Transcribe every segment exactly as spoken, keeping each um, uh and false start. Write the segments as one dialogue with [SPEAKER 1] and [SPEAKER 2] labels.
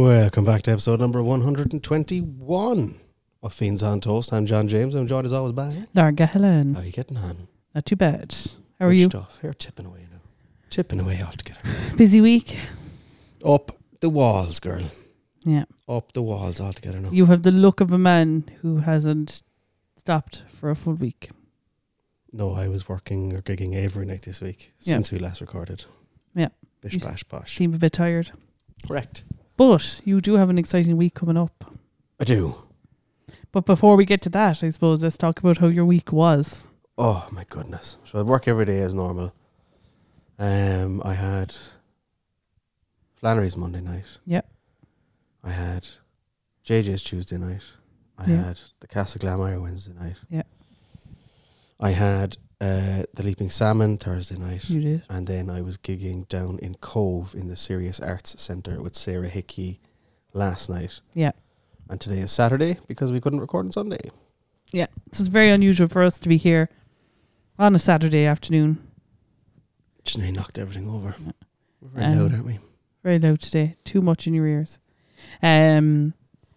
[SPEAKER 1] Welcome back to episode number one hundred twenty-one of Fiends on Toast. I'm John James. I'm joined as always by
[SPEAKER 2] Larga Helen.
[SPEAKER 1] How are you getting on?
[SPEAKER 2] Not too bad. How are
[SPEAKER 1] Good
[SPEAKER 2] you?
[SPEAKER 1] Stuff. Here, tipping away now. Tipping away altogether.
[SPEAKER 2] Busy week?
[SPEAKER 1] Up the walls, girl.
[SPEAKER 2] Yeah.
[SPEAKER 1] Up the walls altogether now.
[SPEAKER 2] You have the look of a man who hasn't stopped for a full week.
[SPEAKER 1] No, I was working or gigging every night this week
[SPEAKER 2] Yeah.
[SPEAKER 1] since we last recorded.
[SPEAKER 2] Yeah.
[SPEAKER 1] Bish,
[SPEAKER 2] You
[SPEAKER 1] bash, bosh.
[SPEAKER 2] Seem a bit tired.
[SPEAKER 1] Correct.
[SPEAKER 2] But you do have an exciting week coming up.
[SPEAKER 1] I do.
[SPEAKER 2] But before we get to that, I suppose let's talk about how your week was.
[SPEAKER 1] Oh, my goodness. So I work every day as normal. Um, I had Flannery's Monday night.
[SPEAKER 2] Yep.
[SPEAKER 1] I had J J's Tuesday night. I
[SPEAKER 2] Yeah.
[SPEAKER 1] had the Casa Glamire Wednesday night.
[SPEAKER 2] Yeah.
[SPEAKER 1] I had uh, the Leaping Salmon Thursday night.
[SPEAKER 2] You did.
[SPEAKER 1] And then I was gigging down in Cove in the Serious Arts Centre with Sarah Hickey last night.
[SPEAKER 2] Yeah.
[SPEAKER 1] And today is Saturday because we couldn't record on Sunday.
[SPEAKER 2] Yeah. So it's very unusual for us to be here on a Saturday afternoon.
[SPEAKER 1] Sinead knocked everything over.
[SPEAKER 2] Yeah.
[SPEAKER 1] We're very
[SPEAKER 2] Um,
[SPEAKER 1] loud, aren't we?
[SPEAKER 2] Very loud today. Too much in your ears. Um.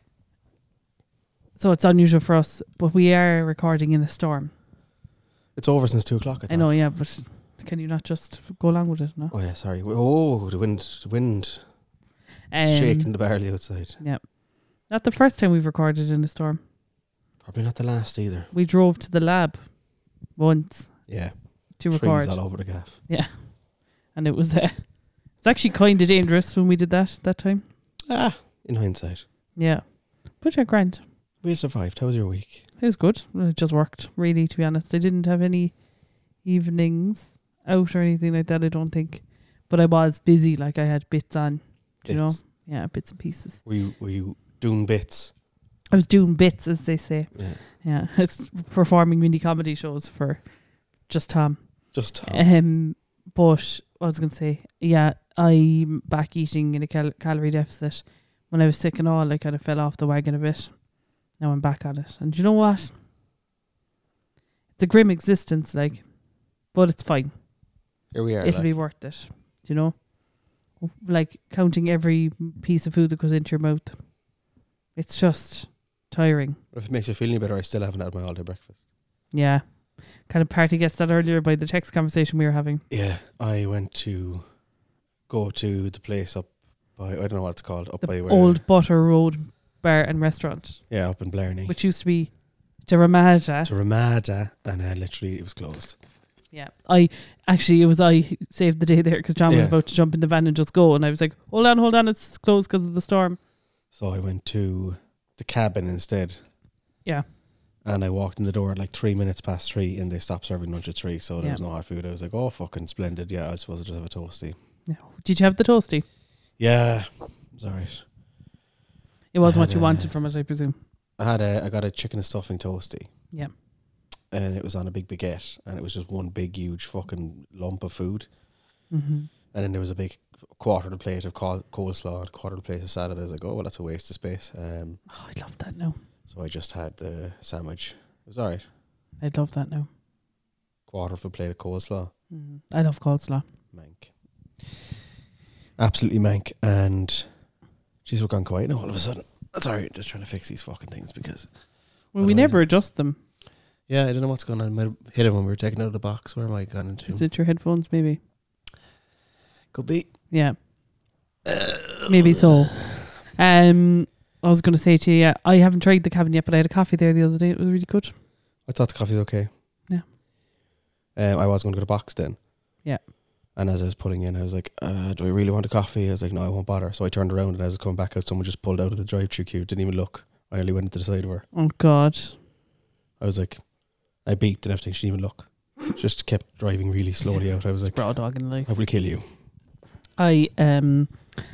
[SPEAKER 2] So it's unusual for us, but we are recording in a storm.
[SPEAKER 1] It's over since two o'clock. I,
[SPEAKER 2] I know, yeah, but can you not just go along with it? No.
[SPEAKER 1] Oh, yeah, sorry. Oh, the wind, the wind
[SPEAKER 2] Um,
[SPEAKER 1] shaking the barley outside.
[SPEAKER 2] Yeah. Not the first time we've recorded in a storm.
[SPEAKER 1] Probably not the last either.
[SPEAKER 2] We drove to the lab once
[SPEAKER 1] Yeah.
[SPEAKER 2] to
[SPEAKER 1] Trees
[SPEAKER 2] record.
[SPEAKER 1] all over the gaff.
[SPEAKER 2] Yeah. And it was uh, it's actually kind of dangerous when we did that that time.
[SPEAKER 1] Ah, in hindsight.
[SPEAKER 2] Yeah. But yeah, grand.
[SPEAKER 1] We survived. How was your week?
[SPEAKER 2] It was good. It just worked, really, to be honest. I didn't have any evenings out or anything like that, I don't think. But I was busy, like I had bits on, do you know?
[SPEAKER 1] Bits.
[SPEAKER 2] Yeah, bits and pieces.
[SPEAKER 1] Were you, were you doing bits?
[SPEAKER 2] I was doing bits, as they say.
[SPEAKER 1] Yeah.
[SPEAKER 2] Yeah, it's performing mini comedy shows for just Tom.
[SPEAKER 1] Just Tom.
[SPEAKER 2] Um, but what I was going to say, yeah, I'm back eating in a cal- calorie deficit. When I was sick and all, I kind of fell off the wagon a bit. Now I'm back on it. And do you know what? It's a grim existence, like, but it's fine.
[SPEAKER 1] Here we are.
[SPEAKER 2] It'll
[SPEAKER 1] like,
[SPEAKER 2] be worth it. Do you know? Like counting every piece of food that goes into your mouth. It's just tiring.
[SPEAKER 1] if it makes you feel any better, I still haven't had my all-day breakfast.
[SPEAKER 2] Yeah. Kind of party gets that earlier by the text conversation we were having.
[SPEAKER 1] Yeah, I went to go to the place up by, I don't know what it's called, up
[SPEAKER 2] The
[SPEAKER 1] by where.
[SPEAKER 2] Old Butter Road Bar and Restaurant,
[SPEAKER 1] Yeah, up in Blarney.
[SPEAKER 2] which used to be to Ramada.
[SPEAKER 1] to Ramada, and uh, literally it was closed.
[SPEAKER 2] Yeah. I actually, it was I who saved the day there because John was
[SPEAKER 1] Yeah.
[SPEAKER 2] about to jump in the van and just go. And I was like, hold on, hold on, it's closed because of the storm.
[SPEAKER 1] So I went to the cabin instead.
[SPEAKER 2] Yeah.
[SPEAKER 1] And I walked in the door at like three minutes past three, and they stopped serving lunch at three, so there
[SPEAKER 2] Yeah.
[SPEAKER 1] was no hot food. I was like, oh, fucking splendid. Yeah, I suppose I just have a toasty.
[SPEAKER 2] Yeah. Did you have the toasty?
[SPEAKER 1] Yeah, it's all right.
[SPEAKER 2] It wasn't
[SPEAKER 1] I
[SPEAKER 2] what
[SPEAKER 1] had
[SPEAKER 2] you
[SPEAKER 1] a-
[SPEAKER 2] wanted from it, I presume.
[SPEAKER 1] I had a, I got a chicken and stuffing toasty.
[SPEAKER 2] Yeah.
[SPEAKER 1] And it was on a big baguette, and it was just one big, huge fucking lump of food.
[SPEAKER 2] Mm-hmm.
[SPEAKER 1] And then there was a big quarter of a plate of col- coleslaw and a quarter of a plate of salad. I was like, oh, well, that's a waste of space. Um,
[SPEAKER 2] Oh, I'd love that now.
[SPEAKER 1] so I just had the sandwich. It was all right.
[SPEAKER 2] I'd love that now.
[SPEAKER 1] Quarter of a plate of coleslaw.
[SPEAKER 2] Mm. I love coleslaw.
[SPEAKER 1] Mank. Absolutely mank. And geez, we're gone quiet now all of a sudden. That's all right. Just trying to fix these fucking things because...
[SPEAKER 2] Well, we
[SPEAKER 1] Otherwise-
[SPEAKER 2] never adjust them.
[SPEAKER 1] Yeah, I don't know what's going on. I might have hit it when we were taking it out of the box. Where am I gone into?
[SPEAKER 2] Is it your headphones, maybe?
[SPEAKER 1] Could be.
[SPEAKER 2] Yeah. Maybe so. Um, I was going to say to you, yeah, I haven't tried the cabin yet, but I had a coffee there the other day. It was really good.
[SPEAKER 1] I thought the coffee's okay.
[SPEAKER 2] Yeah.
[SPEAKER 1] Um, I was going to go to box then.
[SPEAKER 2] Yeah.
[SPEAKER 1] And as I was pulling in, I was like, uh, do I really want a coffee? I was like, no, I won't bother. So I turned around, and as I was coming back out, someone just pulled out of the drive-thru queue. Didn't even look. I only went into the side of her.
[SPEAKER 2] Oh, God.
[SPEAKER 1] I was like, I beeped and everything. She didn't even look. Just kept driving really slowly out. I was like,
[SPEAKER 2] Raw dog in life.
[SPEAKER 1] I will kill you.
[SPEAKER 2] I, um,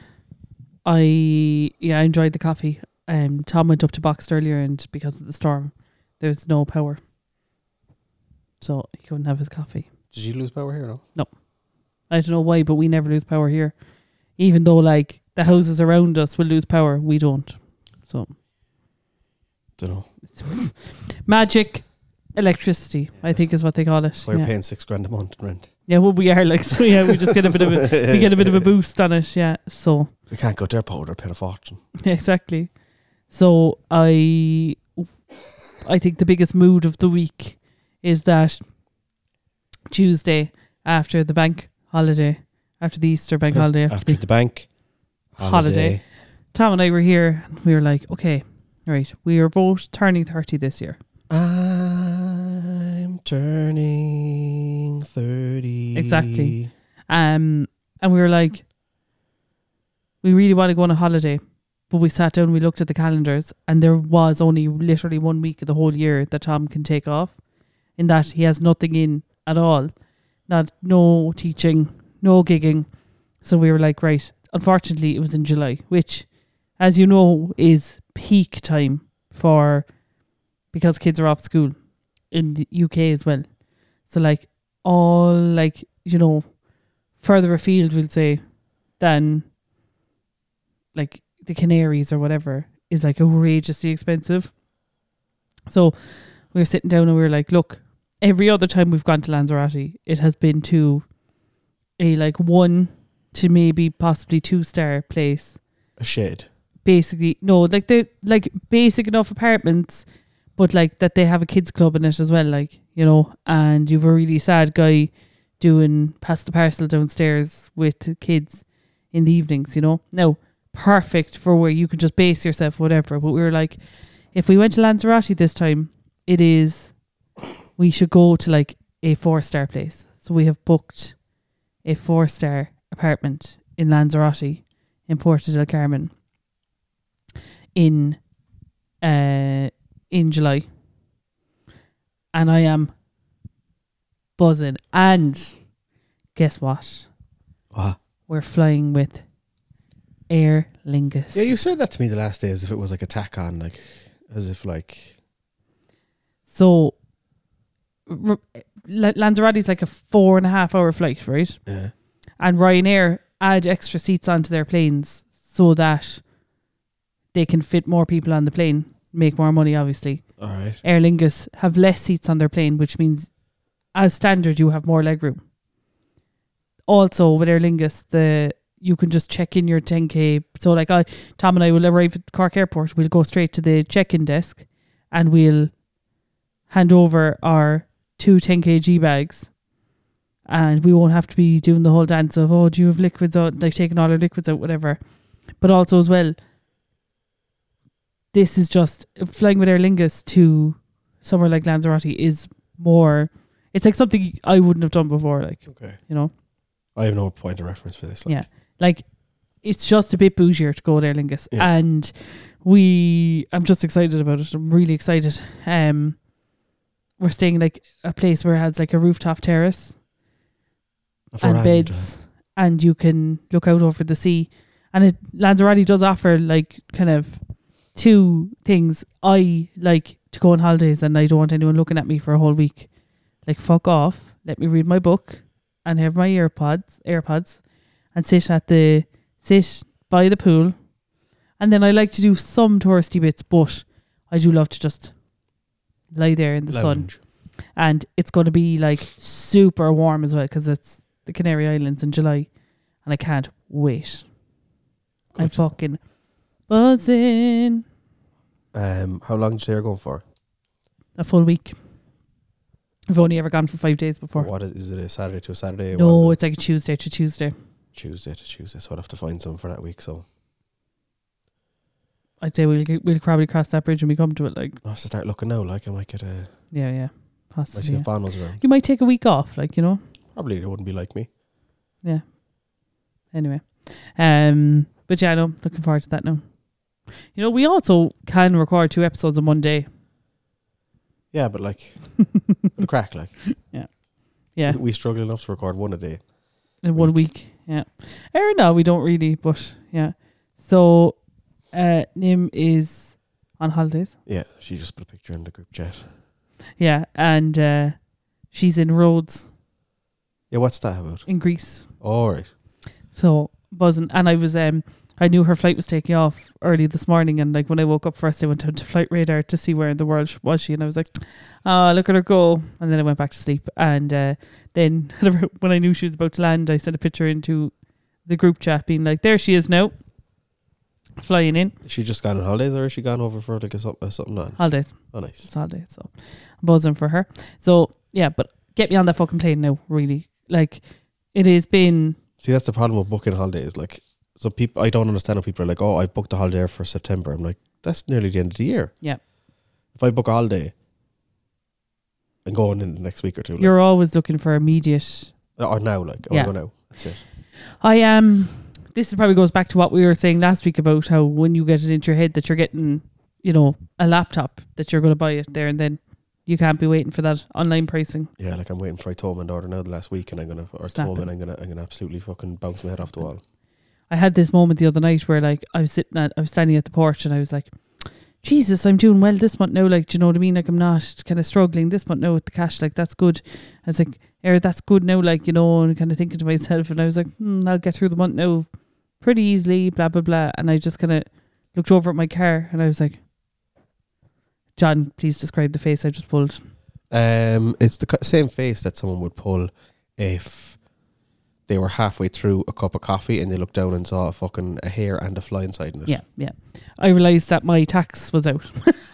[SPEAKER 2] I, yeah, I enjoyed the coffee. Um, Tom went up to Boxed earlier, and because of the storm, there was no power. So he couldn't have his coffee.
[SPEAKER 1] Did you lose power here, no?
[SPEAKER 2] I don't know why, but we never lose power here. Even though, like, the houses around us will lose power, we don't. So,
[SPEAKER 1] Don't know.
[SPEAKER 2] magic electricity, I think is what they call it.
[SPEAKER 1] We're
[SPEAKER 2] yeah.
[SPEAKER 1] paying six grand a month in rent.
[SPEAKER 2] Yeah, well, we are like, so yeah, we just get a bit of a, we get a bit of a boost on it. Yeah. So,
[SPEAKER 1] We can't go to their powder, pay a fortune.
[SPEAKER 2] Exactly. So I, I think the biggest mood of the week is that Tuesday after the bank holiday, after the Easter bank holiday, after,
[SPEAKER 1] After
[SPEAKER 2] the,
[SPEAKER 1] the bank
[SPEAKER 2] holiday.
[SPEAKER 1] holiday.
[SPEAKER 2] Tom and I were here and we were like, okay, right, we are both turning thirty this year.
[SPEAKER 1] I'm turning thirty.
[SPEAKER 2] Exactly. Um, and we were like, we really want to go on a holiday. But we sat down and we looked at the calendars and there was only literally one week of the whole year that Tom can take off. In that he has nothing in at all. Not no teaching, no gigging. So we were like, right. Unfortunately, it was in July, which, as you know, is peak time for, because kids are off school in the U K as well. So like all like, you know, further afield, we'll say, than like the Canaries or whatever is like outrageously expensive. So we were sitting down and we were like, look, every other time we've gone to Lanzarote, it has been to a like one to maybe possibly two star place.
[SPEAKER 1] A shed.
[SPEAKER 2] Basically, no, like they like basic enough apartments, but like that they have a kids club in it as well, like, you know, and you've a really sad guy doing pass the parcel downstairs with kids in the evenings, you know. Now, perfect for where you can just base yourself, whatever. But we were like, if we went to Lanzarote this time, it is, we should go to like a four star place. So we have booked a four star apartment in Lanzarote in Porto del Carmen in uh in July, and I am buzzing. And guess what?
[SPEAKER 1] What?
[SPEAKER 2] We're flying with Aer Lingus.
[SPEAKER 1] Yeah, you said that to me the last day as if it was like a tack on, like as if like.
[SPEAKER 2] So R- Lanzarote is like a four and a half hour flight, right?
[SPEAKER 1] Yeah.
[SPEAKER 2] And Ryanair add extra seats onto their planes so that they can fit more people on the plane, make more money, obviously.
[SPEAKER 1] All right.
[SPEAKER 2] Aer Lingus have less seats on their plane, which means as standard you have more legroom. Also with Aer Lingus, the you can just check in your ten K. So like I, Tom and I will arrive at Cork Airport. We'll go straight to the check-in desk and we'll hand over our two ten kilogram bags, and we won't have to be doing the whole dance of, oh, do you have liquids out, like taking all our liquids out, whatever. But also as well, this is just flying with Aer Lingus to somewhere like Lanzarote is more, it's like something I wouldn't have done before, like,
[SPEAKER 1] Okay.
[SPEAKER 2] you know.
[SPEAKER 1] I have no point of reference for this. Like.
[SPEAKER 2] Yeah. Like, it's just a bit bougier to go with Aer Lingus.
[SPEAKER 1] Yeah.
[SPEAKER 2] And we, I'm just excited about it. I'm really excited. Um, we're staying like a place where it has like a rooftop terrace
[SPEAKER 1] A
[SPEAKER 2] and
[SPEAKER 1] veranda.
[SPEAKER 2] beds, and you can look out over the sea. And it, Lanzarote does offer like kind of two things. I like to go on holidays and I don't want anyone looking at me for a whole week. Like, fuck off. Let me read my book and have my AirPods, AirPods, and sit at the sit by the pool. And then I like to do some touristy bits, but I do love to just lie there in the
[SPEAKER 1] Lounge.
[SPEAKER 2] sun. And it's going to be like super warm as well because it's the Canary Islands in July, and I can't wait.
[SPEAKER 1] Good.
[SPEAKER 2] I'm fucking buzzing.
[SPEAKER 1] Um, how long did you say you're going for?
[SPEAKER 2] A full week. I've only ever gone for five days before.
[SPEAKER 1] What is, is it? A Saturday to a Saturday?
[SPEAKER 2] No,
[SPEAKER 1] What is
[SPEAKER 2] it's like a Tuesday to Tuesday.
[SPEAKER 1] it? Tuesday to Tuesday. So I'd have to find something for that week. So
[SPEAKER 2] I'd say we'll get, we'll probably cross that bridge when we come to it. Like,
[SPEAKER 1] I have to start looking now. Like I might get a.
[SPEAKER 2] yeah, yeah,
[SPEAKER 1] I
[SPEAKER 2] possibly.
[SPEAKER 1] see
[SPEAKER 2] Yeah.
[SPEAKER 1] if Bon was around.
[SPEAKER 2] You might take a week off, like, you know.
[SPEAKER 1] Probably it wouldn't be like me.
[SPEAKER 2] Yeah. Anyway, um, but yeah, no, looking forward to that now. You know, we also can record two episodes in one day.
[SPEAKER 1] Yeah, but like, the crack like.
[SPEAKER 2] Yeah,
[SPEAKER 1] We struggle enough to record one a day.
[SPEAKER 2] in one
[SPEAKER 1] week.
[SPEAKER 2] week. Yeah. Or no, we don't really, but yeah. So, uh, Nim is on holidays.
[SPEAKER 1] Yeah, she just put a picture in the group chat.
[SPEAKER 2] Yeah, and uh, she's in Rhodes
[SPEAKER 1] Yeah, what's that about?
[SPEAKER 2] in Greece.
[SPEAKER 1] All right.
[SPEAKER 2] So buzzing, and I was um I knew her flight was taking off early this morning, and like when I woke up first, I went down to Flight Radar to see where in the world was she, and I was like, oh, look at her go, and then I went back to sleep, and uh, then when I knew she was about to land, I sent a picture into the group chat being like, there she is now. flying in.
[SPEAKER 1] Is she just gone on holidays, or is she gone over for like a, something, a something on?
[SPEAKER 2] Holidays.
[SPEAKER 1] Oh, nice.
[SPEAKER 2] It's holidays, so I'm buzzing for her. So yeah, but get me on that fucking plane now, really. Like, it has been...
[SPEAKER 1] See, that's the problem with booking holidays. Like, so people, I don't understand how people are like, oh, I booked a holiday for September. I'm like, that's nearly the end of the year.
[SPEAKER 2] Yeah.
[SPEAKER 1] If I book a holiday, I'm going in the next week or two. Like,
[SPEAKER 2] You're always looking for immediate...
[SPEAKER 1] or now, like, oh,
[SPEAKER 2] Yeah.
[SPEAKER 1] I go now. That's it.
[SPEAKER 2] I am... Um, this probably goes back to what we were saying last week about how when you get it into your head that you're getting, you know, a laptop, that you're going to buy it there and then. You can't be waiting for that online pricing.
[SPEAKER 1] Yeah, like I'm waiting for Itoman to order now the last week, and I'm gonna or
[SPEAKER 2] Snap
[SPEAKER 1] Itoman,
[SPEAKER 2] it.
[SPEAKER 1] I'm gonna I'm gonna absolutely fucking bounce my head off the wall.
[SPEAKER 2] I had this moment the other night where like I was sitting at, I was standing at the porch and I was like, Jesus, I'm doing well this month now. Like, do you know what I mean? Like, I'm not kind of struggling this month now with the cash. Like, that's good. I was like, er, that's good now. Like, you know, and kind of thinking to myself, and I was like, hmm, I'll get through the month now pretty easily. Blah blah blah. And I just kind of looked over at my car and I was like, John, please describe the face I just pulled.
[SPEAKER 1] Um, it's the ca- same face that someone would pull if they were halfway through a cup of coffee and they looked down and saw a fucking a hair and a fly inside in it.
[SPEAKER 2] Yeah, yeah. I realised that my tax was out.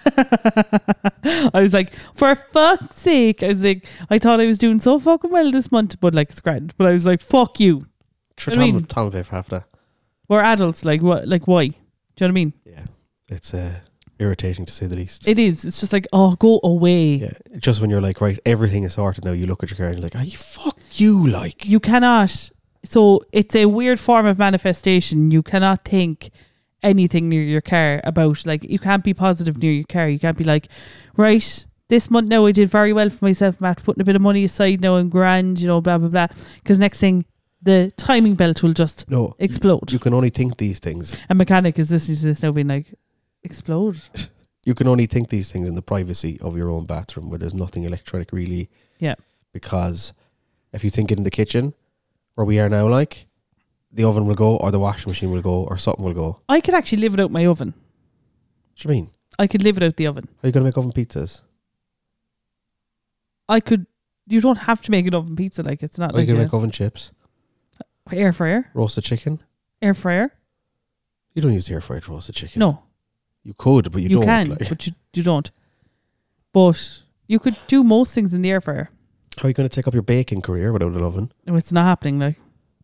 [SPEAKER 2] I was like, for fuck's sake. I was like, I thought I was doing so fucking well this month, but like, it's grand. But I was like, fuck you.
[SPEAKER 1] Sure,
[SPEAKER 2] I
[SPEAKER 1] Tom,
[SPEAKER 2] mean-
[SPEAKER 1] Tom will pay for half of that.
[SPEAKER 2] We're adults, like, what? Like, why? Do you know what I mean?
[SPEAKER 1] Yeah, it's uh, irritating to say the least.
[SPEAKER 2] It is. It's just like, oh, go away.
[SPEAKER 1] Yeah, just when you're like, right, everything is sorted now, you look at your car and you're like, oh, you fuck you, like.
[SPEAKER 2] You cannot. So it's a weird form of manifestation. You cannot think anything near your car about, like, you can't be positive near your car. You can't be like, right, this month now I did very well for myself. I'm after putting a bit of money aside now and grand, you know, blah, blah, blah. Because next thing, the timing belt will just
[SPEAKER 1] No,
[SPEAKER 2] explode.
[SPEAKER 1] you can only think these things.
[SPEAKER 2] A mechanic is listening to this now being like, explode.
[SPEAKER 1] You can only think these things in the privacy of your own bathroom where there's nothing electronic really.
[SPEAKER 2] Yeah.
[SPEAKER 1] Because if you think it in the kitchen, where we are now, like, the oven will go or the washing machine will go or something will go.
[SPEAKER 2] I could actually live without my oven.
[SPEAKER 1] What do you mean?
[SPEAKER 2] I could live without the oven.
[SPEAKER 1] Are you going to make oven pizzas?
[SPEAKER 2] I could, you don't have to make an oven pizza. Like, it's not
[SPEAKER 1] Are you
[SPEAKER 2] like
[SPEAKER 1] going to
[SPEAKER 2] a
[SPEAKER 1] make oven chips?
[SPEAKER 2] air fryer.
[SPEAKER 1] Roasted chicken?
[SPEAKER 2] Air fryer?
[SPEAKER 1] You don't use the air fryer to roast the chicken.
[SPEAKER 2] No.
[SPEAKER 1] You could, but you,
[SPEAKER 2] You,
[SPEAKER 1] don't.
[SPEAKER 2] can,
[SPEAKER 1] like.
[SPEAKER 2] but you, you don't. But you could do most things in the air fryer.
[SPEAKER 1] How are you going to take up your baking career without an oven?
[SPEAKER 2] No, it's not happening. Like,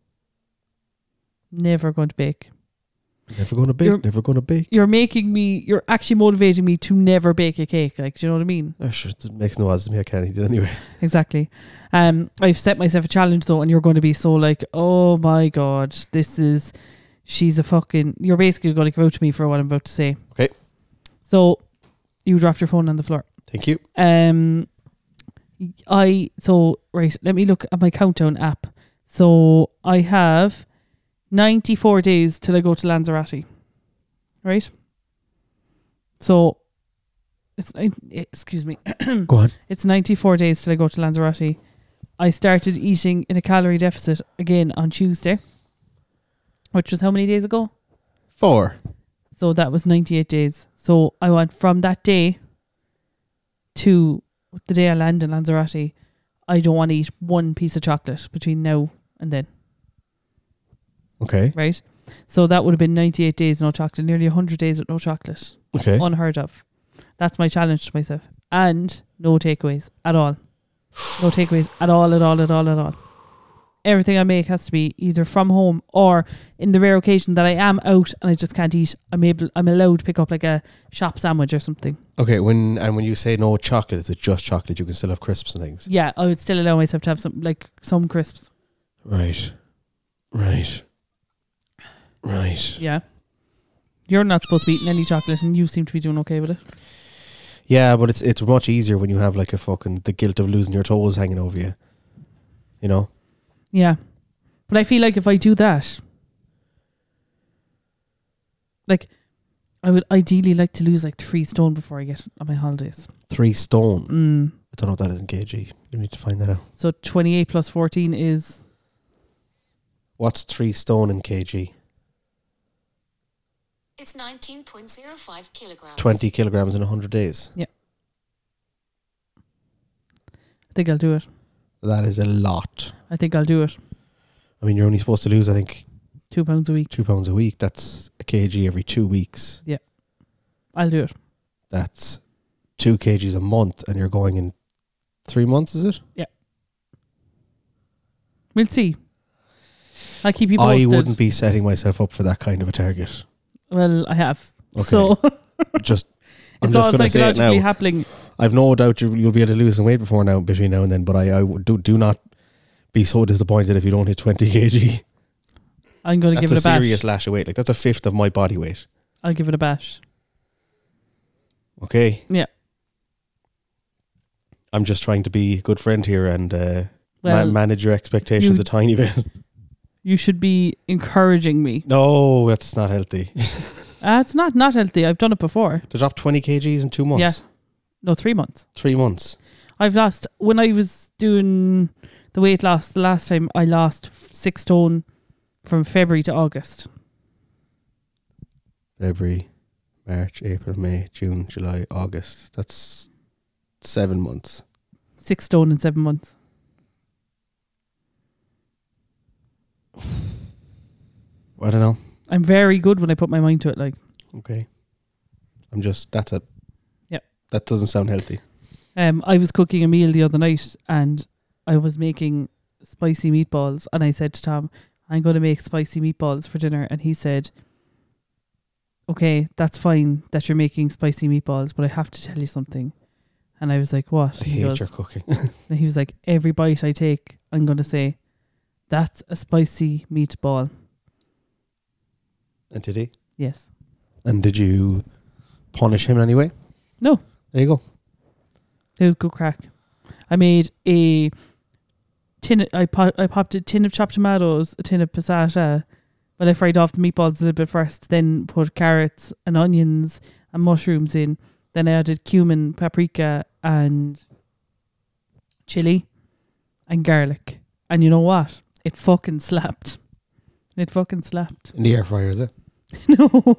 [SPEAKER 2] never going to bake.
[SPEAKER 1] Never going to bake,
[SPEAKER 2] You're-
[SPEAKER 1] never going to bake.
[SPEAKER 2] You're making me, you're actually motivating me to never bake a cake. Like, do you know what I mean?
[SPEAKER 1] Oh, sure, it makes no odds to me. I can't eat it anyway.
[SPEAKER 2] Exactly. Um, I've set myself a challenge though, and you're going to be so like, oh my God, this is, she's a fucking, you're basically going to give out to me for what I'm about to say.
[SPEAKER 1] Okay.
[SPEAKER 2] So, you dropped your phone on the floor.
[SPEAKER 1] Thank you.
[SPEAKER 2] Um, I so right. Let me look at my countdown app. So I have ninety-four days till I go to Lanzarote. Right. So it's nine- excuse me.
[SPEAKER 1] Go on.
[SPEAKER 2] It's ninety-four days till I go to Lanzarote. I started eating in a calorie deficit again on Tuesday, which was how many days ago?
[SPEAKER 1] Four.
[SPEAKER 2] So that was ninety-eight days. So I went from that day to the day I land in Lanzarote. I don't want to eat one piece of chocolate between now and then,
[SPEAKER 1] Okay.
[SPEAKER 2] right? So that would have been ninety-eight days no chocolate, nearly one hundred days with no chocolate.
[SPEAKER 1] Okay.
[SPEAKER 2] Unheard of. That's my challenge to myself. And no takeaways at all. No takeaways at all, at all, at all, at all. Everything I make has to be either from home or in the rare occasion that I am out and I just can't eat, I'm able I'm allowed to pick up like a shop sandwich or something.
[SPEAKER 1] Okay. When and when you say no chocolate, is it just chocolate? You can still have crisps and things.
[SPEAKER 2] Yeah, I would still allow myself to have some like some crisps.
[SPEAKER 1] Right. Right. Right.
[SPEAKER 2] Yeah. You're not supposed to be eating any chocolate and you seem to be doing okay with it.
[SPEAKER 1] Yeah, but it's it's much easier when you have like a fucking the guilt of losing your toes hanging over you. You know.
[SPEAKER 2] Yeah. But I feel like if I do that, like, I would ideally like to lose like three stone before I get on my holidays.
[SPEAKER 1] Three stone.
[SPEAKER 2] Mm.
[SPEAKER 1] I don't know what that is in kg. You need to find that out.
[SPEAKER 2] So twenty-eight plus fourteen is...
[SPEAKER 1] What's three stone in kg?
[SPEAKER 3] It's nineteen point zero five kilograms.
[SPEAKER 1] Twenty kilograms in a hundred days.
[SPEAKER 2] I think I'll do it.
[SPEAKER 1] That is a lot.
[SPEAKER 2] I think I'll do it.
[SPEAKER 1] I mean, you're only supposed to lose, I think,
[SPEAKER 2] Two pounds a week.
[SPEAKER 1] Two pounds a week. That's a kg every two weeks.
[SPEAKER 2] I'll do it.
[SPEAKER 1] That's two kgs a month, and you're going in three months, is it?
[SPEAKER 2] We'll see. I'll keep you posted.
[SPEAKER 1] I wouldn't be setting myself up for that kind of a target.
[SPEAKER 2] Well, I have.
[SPEAKER 1] Okay.
[SPEAKER 2] So
[SPEAKER 1] Just, I'm
[SPEAKER 2] it's
[SPEAKER 1] just
[SPEAKER 2] all
[SPEAKER 1] going to say it
[SPEAKER 2] psychologically
[SPEAKER 1] now.
[SPEAKER 2] happening.
[SPEAKER 1] I've no doubt you, you'll be able to lose some weight before now, between now and then. But I, I would do do not be so disappointed if you don't hit twenty kilograms.
[SPEAKER 2] I'm going to
[SPEAKER 1] That's
[SPEAKER 2] give
[SPEAKER 1] a
[SPEAKER 2] it a bash.
[SPEAKER 1] serious lash of weight. Like that's a fifth of my body weight.
[SPEAKER 2] I'll give it a bash.
[SPEAKER 1] Okay.
[SPEAKER 2] Yeah.
[SPEAKER 1] I'm just trying to be a good friend here and uh,
[SPEAKER 2] Well,
[SPEAKER 1] ma- manage your expectations
[SPEAKER 2] you-
[SPEAKER 1] a tiny bit.
[SPEAKER 2] you should be encouraging me.
[SPEAKER 1] No, that's not healthy.
[SPEAKER 2] Uh, it's not not healthy. I've done it before.
[SPEAKER 1] To drop twenty kilograms in two months.
[SPEAKER 2] Yeah. No, three months.
[SPEAKER 1] Three months.
[SPEAKER 2] I've lost, when I was doing the weight loss the last time, I lost six stone from February to August.
[SPEAKER 1] February, March, April, May, June, July, August. That's seven months.
[SPEAKER 2] Six stone in seven months.
[SPEAKER 1] I don't know.
[SPEAKER 2] I'm very good when I put my mind to it. Like,
[SPEAKER 1] Okay. I'm just, that's it.
[SPEAKER 2] Yep.
[SPEAKER 1] That doesn't sound healthy.
[SPEAKER 2] um, I was cooking a meal the other night and I was making spicy meatballs, and I said to Tom, I'm going to make spicy meatballs for dinner. And he said, okay, that's fine that you're making spicy meatballs, but I have to tell you something. And I was like, what?
[SPEAKER 1] I
[SPEAKER 2] He
[SPEAKER 1] hate
[SPEAKER 2] goes-
[SPEAKER 1] your cooking.
[SPEAKER 2] And he was like, every bite I take, I'm going to say, that's a spicy meatball.
[SPEAKER 1] And did he?
[SPEAKER 2] Yes.
[SPEAKER 1] And did you punish him in any way?
[SPEAKER 2] No.
[SPEAKER 1] There you go.
[SPEAKER 2] It was good crack. I made a tin. I pop, I popped a tin of chopped tomatoes, a tin of passata, but I fried off the meatballs a little bit first. Then put carrots and onions and mushrooms in. Then I added cumin, paprika, and chili, and garlic. And you know what? It fucking slapped. It fucking slapped.
[SPEAKER 1] In the air fryer, is it?
[SPEAKER 2] No,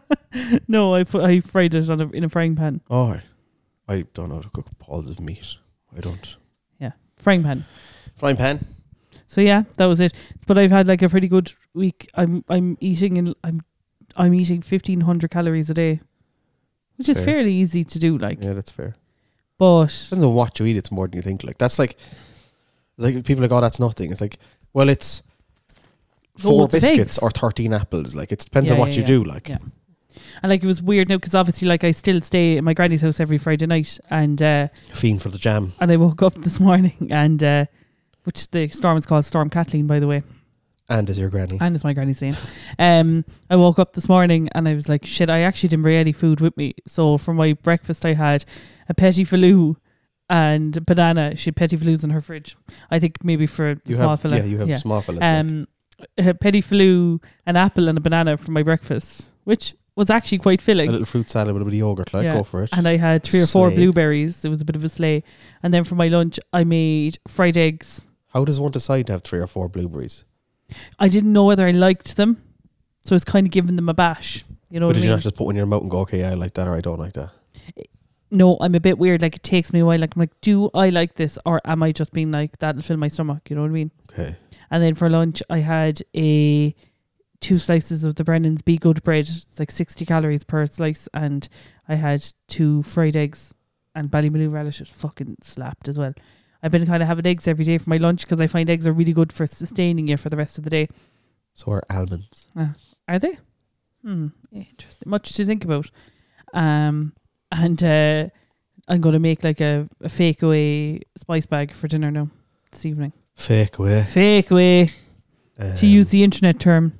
[SPEAKER 2] no. I put I fried it on a, in a frying pan.
[SPEAKER 1] Oh, I don't know how to cook balls of meat. I don't.
[SPEAKER 2] Frying pan.
[SPEAKER 1] Frying pan.
[SPEAKER 2] So yeah, that was it. But I've had like a pretty good week. I'm I'm eating and I'm I'm eating fifteen hundred calories a day, which is
[SPEAKER 1] Fair.
[SPEAKER 2] fairly easy to do. Like,
[SPEAKER 1] Yeah, that's fair.
[SPEAKER 2] but
[SPEAKER 1] Depends on what you eat. It's more than you think. Like that's like, it's like people are like, oh, that's nothing. It's like, well, it's four
[SPEAKER 2] Loads of
[SPEAKER 1] biscuits
[SPEAKER 2] eggs.
[SPEAKER 1] or thirteen apples. Like it depends
[SPEAKER 2] Yeah,
[SPEAKER 1] on what
[SPEAKER 2] yeah,
[SPEAKER 1] you
[SPEAKER 2] yeah.
[SPEAKER 1] do. Like
[SPEAKER 2] Yeah. And like it was weird now because obviously like I still stay at my granny's house every Friday night, and uh,
[SPEAKER 1] fiend for the jam.
[SPEAKER 2] and I woke up this morning and uh, which the storm is called Storm Kathleen, by the way.
[SPEAKER 1] And is your granny?
[SPEAKER 2] And it's my granny's name. Um, I woke up this morning and I was like, shit, I actually didn't bring any food with me. So for my breakfast, I had a petit faloo and a banana. She had petit faloos in her fridge. I think maybe for the
[SPEAKER 1] you
[SPEAKER 2] small
[SPEAKER 1] have,
[SPEAKER 2] fella.
[SPEAKER 1] yeah, you have small fellas. like.
[SPEAKER 2] Um, a petit faloo, an apple and a banana for my breakfast, which was actually quite
[SPEAKER 1] a
[SPEAKER 2] filling.
[SPEAKER 1] little fruit salad with a bit of yogurt. Like
[SPEAKER 2] Yeah.
[SPEAKER 1] go for it.
[SPEAKER 2] And I had three or four
[SPEAKER 1] Slay.
[SPEAKER 2] blueberries. It was a bit of a sleigh. And then for my lunch, I made fried eggs.
[SPEAKER 1] How does one decide to have three or four blueberries?
[SPEAKER 2] I didn't know whether I liked them, so I was kind of giving them a bash. You know
[SPEAKER 1] But
[SPEAKER 2] what
[SPEAKER 1] did
[SPEAKER 2] I
[SPEAKER 1] you
[SPEAKER 2] mean?
[SPEAKER 1] not just put one in your mouth and go, okay, yeah, I like that or I don't like that?
[SPEAKER 2] No, I'm a bit weird. Like it takes me a while. Like I'm like, do I like this or am I just being like that'll fill my stomach? You know what I mean?
[SPEAKER 1] Okay.
[SPEAKER 2] And then for lunch, I had a two slices of the Brennan's Be Good bread. It's like sixty calories per slice, and I had two fried eggs and Ballymaloon relish. It fucking slapped as well. I've been kind of having eggs every day for my lunch because I find eggs are really good for sustaining you for the rest of the day.
[SPEAKER 1] So are almonds.
[SPEAKER 2] Are they? Hmm. Interesting. Much to think about. Um, and uh, I'm going to make like a, a fake away spice bag for dinner now this evening.
[SPEAKER 1] Fake away.
[SPEAKER 2] Fake away,
[SPEAKER 1] Um,
[SPEAKER 2] to use the internet term.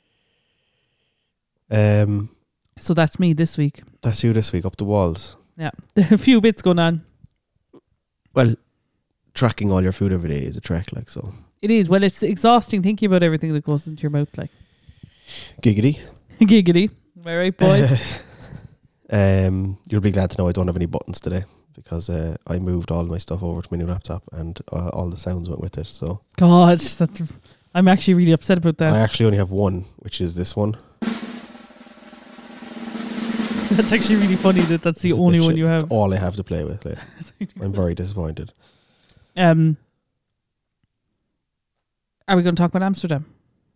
[SPEAKER 1] Um,
[SPEAKER 2] So that's me this week.
[SPEAKER 1] that's you this week, up the walls.
[SPEAKER 2] Yeah. There are a few bits going on.
[SPEAKER 1] Well, tracking all your food every day is a trek, like, so.
[SPEAKER 2] It is. Well, it's exhausting thinking about everything that goes into your mouth, like.
[SPEAKER 1] Giggity.
[SPEAKER 2] Giggity. Am I right, boys?
[SPEAKER 1] um, you'll be glad to know I don't have any buttons today because uh, I moved all my stuff over to my new laptop and uh, all the sounds went with it. So
[SPEAKER 2] God, that's, I'm actually really upset about that.
[SPEAKER 1] I actually only have one, which is this one.
[SPEAKER 2] That's actually really funny that that's the only one you
[SPEAKER 1] That's
[SPEAKER 2] have.
[SPEAKER 1] all I have to play with. Like. I'm very disappointed.
[SPEAKER 2] Um, are we going to talk about Amsterdam?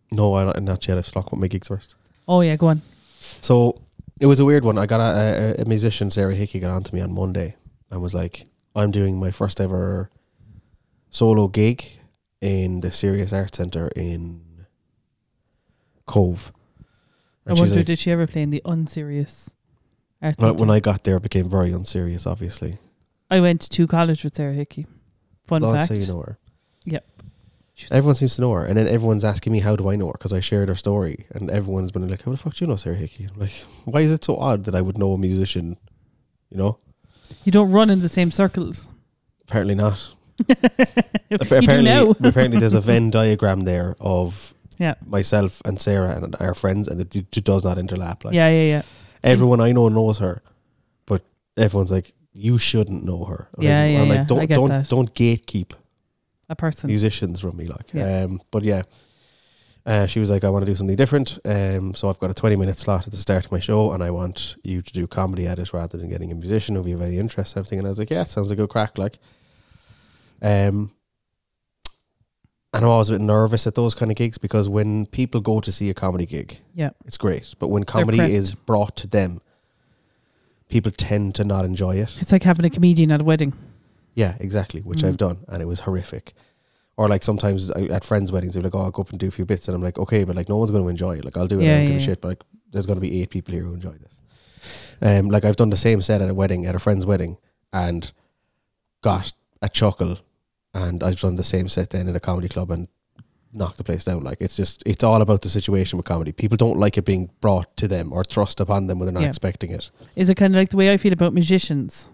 [SPEAKER 1] No, I not, not yet. I've talked about my gigs first.
[SPEAKER 2] Oh yeah, go on.
[SPEAKER 1] So it was a weird one. I got a, a, a musician, Sarah Hickey, got on to me on Monday and was like, I'm doing my first ever solo gig in the Serious Arts Centre in Cove.
[SPEAKER 2] I wonder, like, did she ever play in the unserious Arts
[SPEAKER 1] well,
[SPEAKER 2] Centre?
[SPEAKER 1] when I got there, it became very unserious, obviously.
[SPEAKER 2] I went to college with Sarah Hickey. Fun
[SPEAKER 1] I'd
[SPEAKER 2] fact.
[SPEAKER 1] say you know her.
[SPEAKER 2] Yep.
[SPEAKER 1] Everyone seems to know her. And then everyone's asking me, how do I know her? Because I shared her story. And everyone's been like, how the fuck do you know Sarah Hickey? I'm like, why is it so odd that I would know a musician, you know?
[SPEAKER 2] You don't run in the same circles.
[SPEAKER 1] Apparently not.
[SPEAKER 2] you
[SPEAKER 1] apparently,
[SPEAKER 2] do now.
[SPEAKER 1] apparently there's a Venn diagram there of
[SPEAKER 2] yeah.
[SPEAKER 1] myself and Sarah and our friends, and it, it does not interlap. Like,
[SPEAKER 2] yeah, yeah, yeah.
[SPEAKER 1] everyone I know knows her, but everyone's like, you shouldn't know her. I'm
[SPEAKER 2] yeah,
[SPEAKER 1] like,
[SPEAKER 2] yeah,
[SPEAKER 1] I'm
[SPEAKER 2] yeah.
[SPEAKER 1] like, don't,
[SPEAKER 2] I get
[SPEAKER 1] don't,
[SPEAKER 2] that.
[SPEAKER 1] don't gatekeep
[SPEAKER 2] a person.
[SPEAKER 1] musicians from me, like.
[SPEAKER 2] Yeah.
[SPEAKER 1] Um, but yeah, uh, she was like, I want to do something different. Um, so I've got a twenty minute slot at the start of my show, and I want you to do comedy at it rather than getting a musician if you have any interest and everything. And I was like, yeah, sounds like a good crack, like. Um, and I'm always a bit nervous at those kind of gigs because when people go to see a comedy gig,
[SPEAKER 2] yeah,
[SPEAKER 1] it's great. But when comedy is brought to them, people tend to not enjoy it.
[SPEAKER 2] It's like having a comedian at a wedding.
[SPEAKER 1] Yeah, exactly, which
[SPEAKER 2] Mm.
[SPEAKER 1] I've done, and it was horrific. Or like sometimes I, at friends' weddings, they're like, oh, I'll go up and do a few bits, and I'm like, okay, but like no one's going to enjoy it. Like I'll do it,
[SPEAKER 2] Yeah,
[SPEAKER 1] I don't
[SPEAKER 2] yeah,
[SPEAKER 1] give a
[SPEAKER 2] yeah.
[SPEAKER 1] shit, but like there's going to be eight people here who enjoy this. Um, like I've done the same set at a wedding, at a friend's wedding, and got a chuckle, and I've done the same set then in a comedy club and knocked the place down. Like it's just, it's all about the situation with comedy. People don't like it being brought to them or thrust upon them when they're not
[SPEAKER 2] Yeah.
[SPEAKER 1] expecting it.
[SPEAKER 2] Is it kind of like the way I feel about magicians?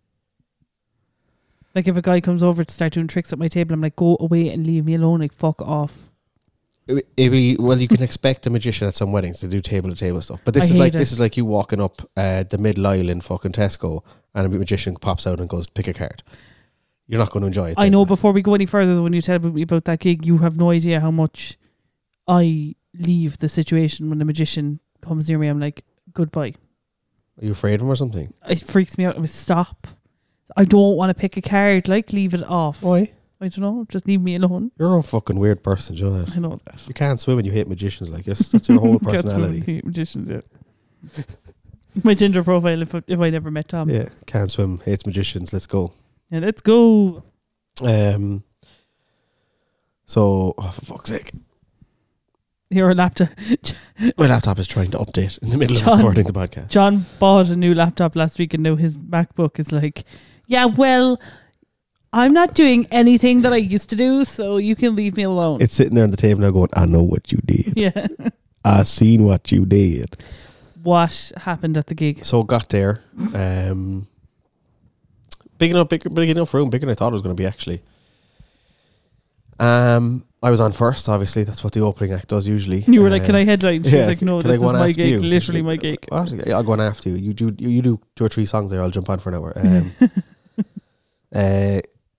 [SPEAKER 2] Like if a guy comes over to start doing tricks at my table, I'm like, go away and leave me alone. Like fuck off.
[SPEAKER 1] It, it be, well, you can expect a magician at some weddings to do table to table stuff, but this
[SPEAKER 2] I
[SPEAKER 1] is
[SPEAKER 2] hate
[SPEAKER 1] like
[SPEAKER 2] it.
[SPEAKER 1] this is like you walking up uh, the middle aisle in fucking Tesco, and a magician pops out and goes, pick a card. You're not going to enjoy it.
[SPEAKER 2] I
[SPEAKER 1] then.
[SPEAKER 2] know. Before we go any further, when you tell me about that gig, you have no idea how much I leave the situation when a magician comes near me. I'm like, goodbye.
[SPEAKER 1] Are you afraid of him or something?
[SPEAKER 2] It freaks me out. I'm like, stop. I don't want to pick a card. Like, leave it off.
[SPEAKER 1] Why?
[SPEAKER 2] I don't know. Just leave me alone.
[SPEAKER 1] You're a fucking weird person, do you know that?
[SPEAKER 2] I know that.
[SPEAKER 1] You can't swim and you hate magicians. Like that's, that's your whole
[SPEAKER 2] Can't swim
[SPEAKER 1] personality.
[SPEAKER 2] and hate magicians, yeah. My Tinder profile if, if I never met Tom.
[SPEAKER 1] Yeah, can't swim, hates magicians. Let's go.
[SPEAKER 2] Yeah, let's go.
[SPEAKER 1] Um. So, oh, for fuck's sake,
[SPEAKER 2] Your laptop.
[SPEAKER 1] my laptop is trying to update in the middle
[SPEAKER 2] John-
[SPEAKER 1] of recording the podcast.
[SPEAKER 2] John bought a new laptop last week and now his MacBook is like, yeah, well, I'm not doing anything that I used to do, so you can leave me alone.
[SPEAKER 1] It's sitting there on the table now, going, "I know what you did.
[SPEAKER 2] yeah.
[SPEAKER 1] I seen what you did."
[SPEAKER 2] What happened at the gig?
[SPEAKER 1] So got there, um, big enough, big, big enough room, bigger than I thought it was going to be actually. Um, I was on first, obviously. That's what the opening act does usually.
[SPEAKER 2] You were like,
[SPEAKER 1] Uh,
[SPEAKER 2] "Can I headline?" She was like, "No,
[SPEAKER 1] can I
[SPEAKER 2] this
[SPEAKER 1] go
[SPEAKER 2] is
[SPEAKER 1] on
[SPEAKER 2] my
[SPEAKER 1] after
[SPEAKER 2] gig.
[SPEAKER 1] you?
[SPEAKER 2] Literally my gig."
[SPEAKER 1] What? Yeah, I'll go on after you. You do, you, you do two or three songs there. I'll jump on for an hour. Um, uh,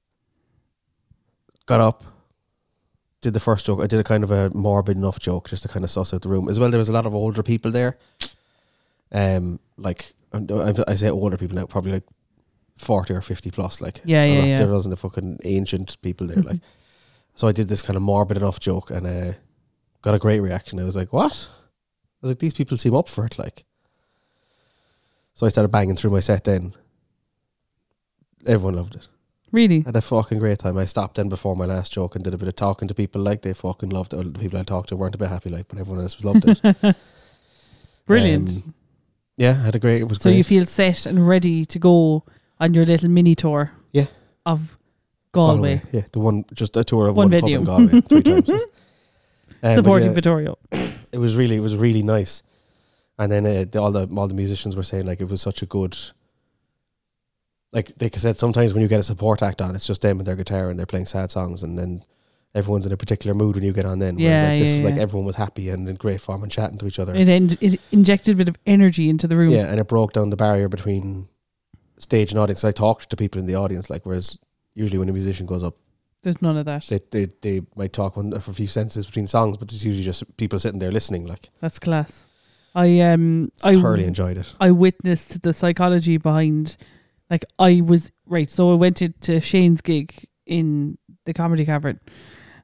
[SPEAKER 1] got up, did the first joke. I did a kind of a morbid enough joke just to kind of suss out the room. As well, there was a lot of older people there. Um, like I, I say older people now, probably like forty or fifty plus. Like
[SPEAKER 2] Yeah,
[SPEAKER 1] I'm
[SPEAKER 2] yeah,
[SPEAKER 1] not-
[SPEAKER 2] yeah.
[SPEAKER 1] There wasn't the fucking ancient people there. Like, so I did this kind of morbid enough joke and uh, got a great reaction. I was like, "What?" I was like, "These people seem up for it." Like, so I started banging through my set. Then everyone loved it.
[SPEAKER 2] Really?
[SPEAKER 1] Had a fucking great time. I stopped in before my last joke and did a bit of talking to people. Like they fucking loved it. The people I talked to weren't a bit happy, like, but everyone else was loved it.
[SPEAKER 2] Brilliant.
[SPEAKER 1] Um, yeah, I had a great. It was
[SPEAKER 2] So
[SPEAKER 1] great.
[SPEAKER 2] you feel set and ready to go on your little mini tour?
[SPEAKER 1] Yeah.
[SPEAKER 2] Of Galway,
[SPEAKER 1] Yeah, the one, just a tour of
[SPEAKER 2] One
[SPEAKER 1] one,
[SPEAKER 2] venue.
[SPEAKER 1] pub in Galway three times. Um, but
[SPEAKER 2] supporting
[SPEAKER 1] yeah,
[SPEAKER 2] Vittorio.
[SPEAKER 1] it was really, it was really nice. And then uh, the, all the all the musicians were saying like it was such a good. Like they said, sometimes when you get a support act on, it's just them and their guitar and they're playing sad songs, and then everyone's in a particular mood when you get on. Then, whereas
[SPEAKER 2] Yeah,
[SPEAKER 1] like this
[SPEAKER 2] yeah,
[SPEAKER 1] was like
[SPEAKER 2] yeah.
[SPEAKER 1] everyone was happy and in great form and chatting to each other.
[SPEAKER 2] It, en- it injected a bit of energy into the room.
[SPEAKER 1] Yeah, and it broke down the barrier between stage and audience. I talked to people in the audience, like whereas usually when a musician goes up,
[SPEAKER 2] There's none of that.
[SPEAKER 1] they they, they might talk one, for a few sentences between songs, but it's usually just people sitting there listening. Like,
[SPEAKER 2] That's class. I um I
[SPEAKER 1] thoroughly enjoyed it.
[SPEAKER 2] I witnessed the psychology behind, like I was right. So I went into Shane's gig in the Comedy Cavern,